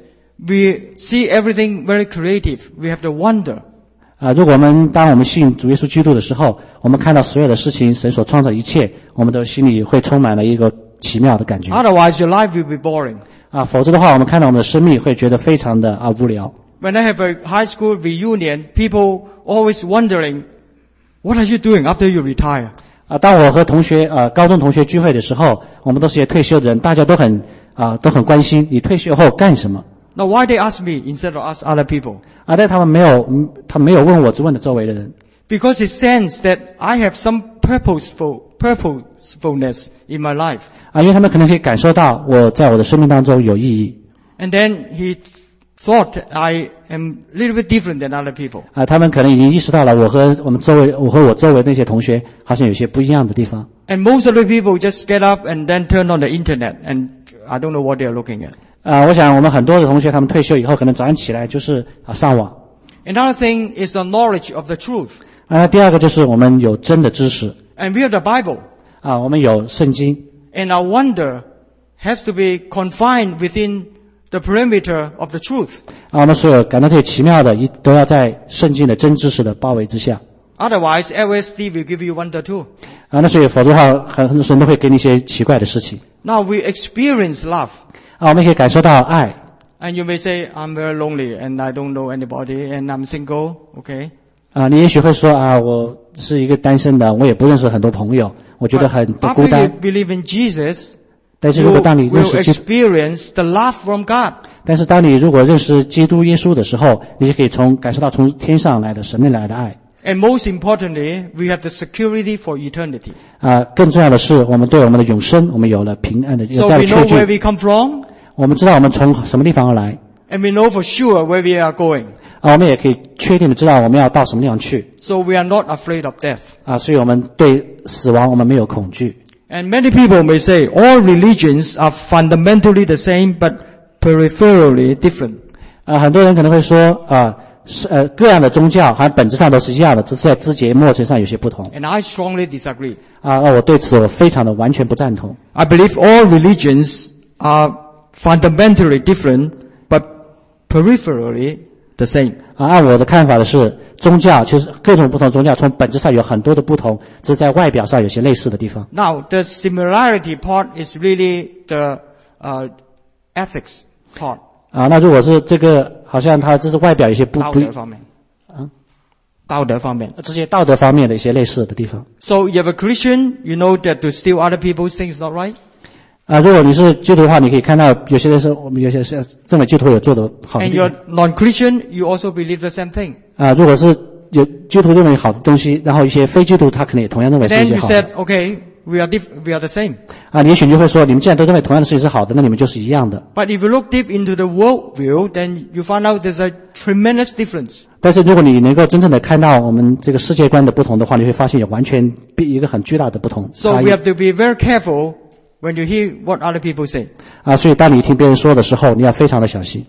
we see everything very creative. We have the wonder. 啊，如果我们当我们信主耶稣基督的时候，我们看到所有的事情，神所创造一切，我们的心里会充满了一个奇妙的感觉。 Otherwise, your life will be boring. 啊，否则的话，我们看到我们的生命会觉得非常的啊无聊。 When I have a high school reunion, people always wondering, what are you doing after you retire? 啊，当我和同学啊高中同学聚会的时候，我们都是些退休的人，大家都很啊都很关心你退休后干什么。 Now, why they ask me instead of ask other people? 啊，但他们没有，嗯他们没有问我，只问了周围的人。 Because he sensed that I have some purposeful, purposefulness in my life. 啊，因为他们可能可以感受到我在我的生命当中有意义。 And then he thought I am a little bit different than other people. 啊，他们可能已经意识到了我和我们周围，我和我周围那些同学好像有些不一样的地方。 And most of the people just get up and then turn on the internet, and I don't know what they are looking at. 啊，我想我们很多的同学，他们退休以后，可能早上起来就是啊上网。 Another thing is the knowledge of the truth. 啊，第二个就是我们有真的知识。 And we have the Bible. 啊，我们有圣经。 And our wonder has to be confined within the perimeter of the truth. 啊，我们所有感到这些奇妙的，一都要在圣经的真知识的包围之下。 Otherwise, L S D will give you wonder too. 啊，那所以否则的话，很很多神都会给你一些奇怪的事情。 Now we experience love. 啊，我们可以感受到爱。 And you may say, I'm very lonely and I don't know anybody and I'm single. Okay. 啊，你也许会说啊，我是一个单身的，我也不认识很多朋友，我觉得 But 很孤 after you 单。 believe in Jesus, 但是 you 如果当你认 will 识基， experience the love from God. 但是当你如果认识基督耶稣的时候，你就可以从感受到从天上来的神命来的爱。 And most importantly, we have the security for eternity. 啊，更重要的是，我们对我们的永生，我们有了平安的有 So 这样 we 的 know 确 where 据。 we come from, 我们知道我们从什么地方而来， and we know for sure where we are going. 啊，我们也可以确定的知道我们要到什么地方去。 So we are not afraid of death. 啊，所以我们对死亡我们没有恐惧。 And many people may say all religions are fundamentally the same but peripherally different. 啊，很多人可能会说啊，是呃各样的宗教好像本质上都是一样的，只是在枝节末节上有些不同。 And I strongly disagree. 啊，那我对此我非常的完全不赞同。 I believe all religions are fundamentally different but peripherally the same. 啊，按我的看法的是，宗教其实各种不同宗教从本质上有很多的不同，只是在外表上有些类似的地方。 Now, the similarity part is really the uh, ethics part. 啊，那如果是这个，好像它这是外表有些不道不德方面。道德方面。 这些道德方面的一些类似的地方。 So you have a Christian, you know that to steal other people's things is not right. 啊，如果你是基督的话，你可以看到有些人是我们有些是认为基督徒有做的好的 And 地方 you're non-Christian, you also believe the same thing. 啊，如果是有基督徒认为好的东西，然后一些非基督徒他可能也同样认为 And 是一 then 些 you 好的 said, okay, we are diff- we are the same. 啊，你也许你就会说，你们既然都认为同样的事情是好的，那你们就是一样的。 But if you look deep into the worldview, then you find out there's a tremendous difference. 但是如果你能够真正的看到我们这个世界观的不同的话，你会发现有完全一个很巨大的不同 So 差 we 异 have to be very careful when you hear what other people say. 啊。所以当你听别人说的时候，你要非常的小心。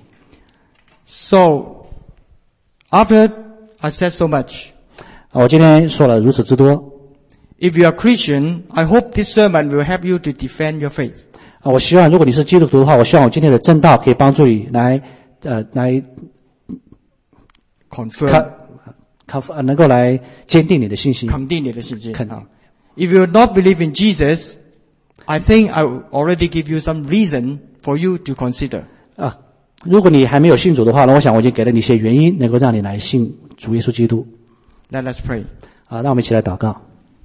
So, after I said so much, 啊，我今天说了如此之多 if you are Christian, I hope this sermon will help you to defend your faith. 啊，我希望如果你是基督徒的话，我希望我今天的正道可以帮助你来呃来 Confirm. 看靠呃能够来坚定你的信心。 肯定你的信心。 肯定。 啊 If you not believe in Jesus, I think I already give you some reason for you to consider. 啊，如果你还没有信主的话，那我想我已经给了你一些原因，能够让你来信主耶稣基督。 Let us pray. 啊，让我们一起来祷告。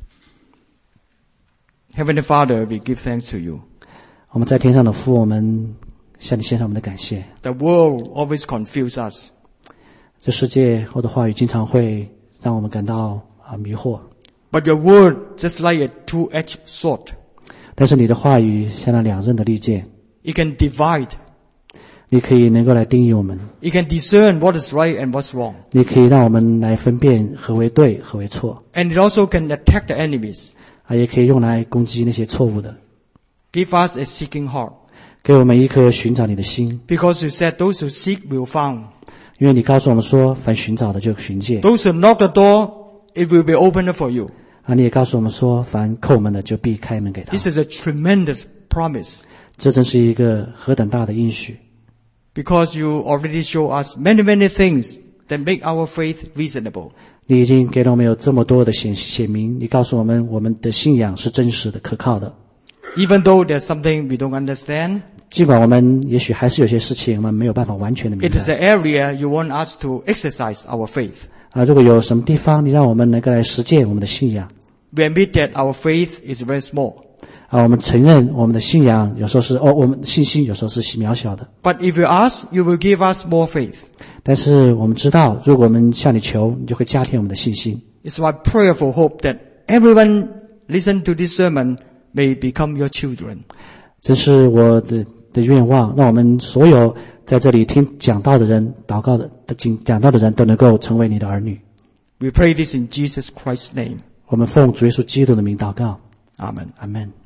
Heavenly Father, we give thanks to you. 我们在天上的父，我们向你献上我们的感谢。 The world always confuses us. 这世界或者话语经常会让我们感到啊迷惑， But your word, just like a two-edged sword, 但是你的话语像那两刃的利剑， it can divide. 你可以能够来定义我们， It can discern what is right and what's wrong. 你可以让我们来分辨何为对，何为错， And it also can attack the enemies. 啊，也可以用来攻击那些错误的。 Give us a seeking heart. 给我们一颗寻找你的心， Because you said those who seek will find. 因为你告诉我们说，凡寻找的就寻见。 Those who knock the door, it will be opened for you. 啊，你也告诉我们说，凡叩门的就必开门给他。 This is a tremendous promise. 这真是一个何等大的应许！ Because you already show us many, many things that make our faith reasonable. 你已经给了我们有这么多的显显明，你告诉我们，我们的信仰是真实的、可靠的。 Even though there's something we don't understand, 尽管我们也许还是有些事情我们没有办法完全的明 it is 白 an area you want us to exercise our faith. 啊，如果有什么地方你让我们能够来实践我们的信仰 We admit that our faith is very small. 啊，我们承认我们的信仰有时候是哦，我们信心有时候是渺小的， But if you ask, you will give us more faith. 但是我们知道，如果我们向你求，你就会加添我们的信心。 It's my prayerful hope that everyone listen to this sermon may become your children. 这是我的的愿望，让我们所有在这里听讲道的人、祷告的讲讲道的人都能够成为你的儿女。 We pray this in Jesus Christ's name. 我们奉主耶稣基督的名祷告， Amen. 阿们。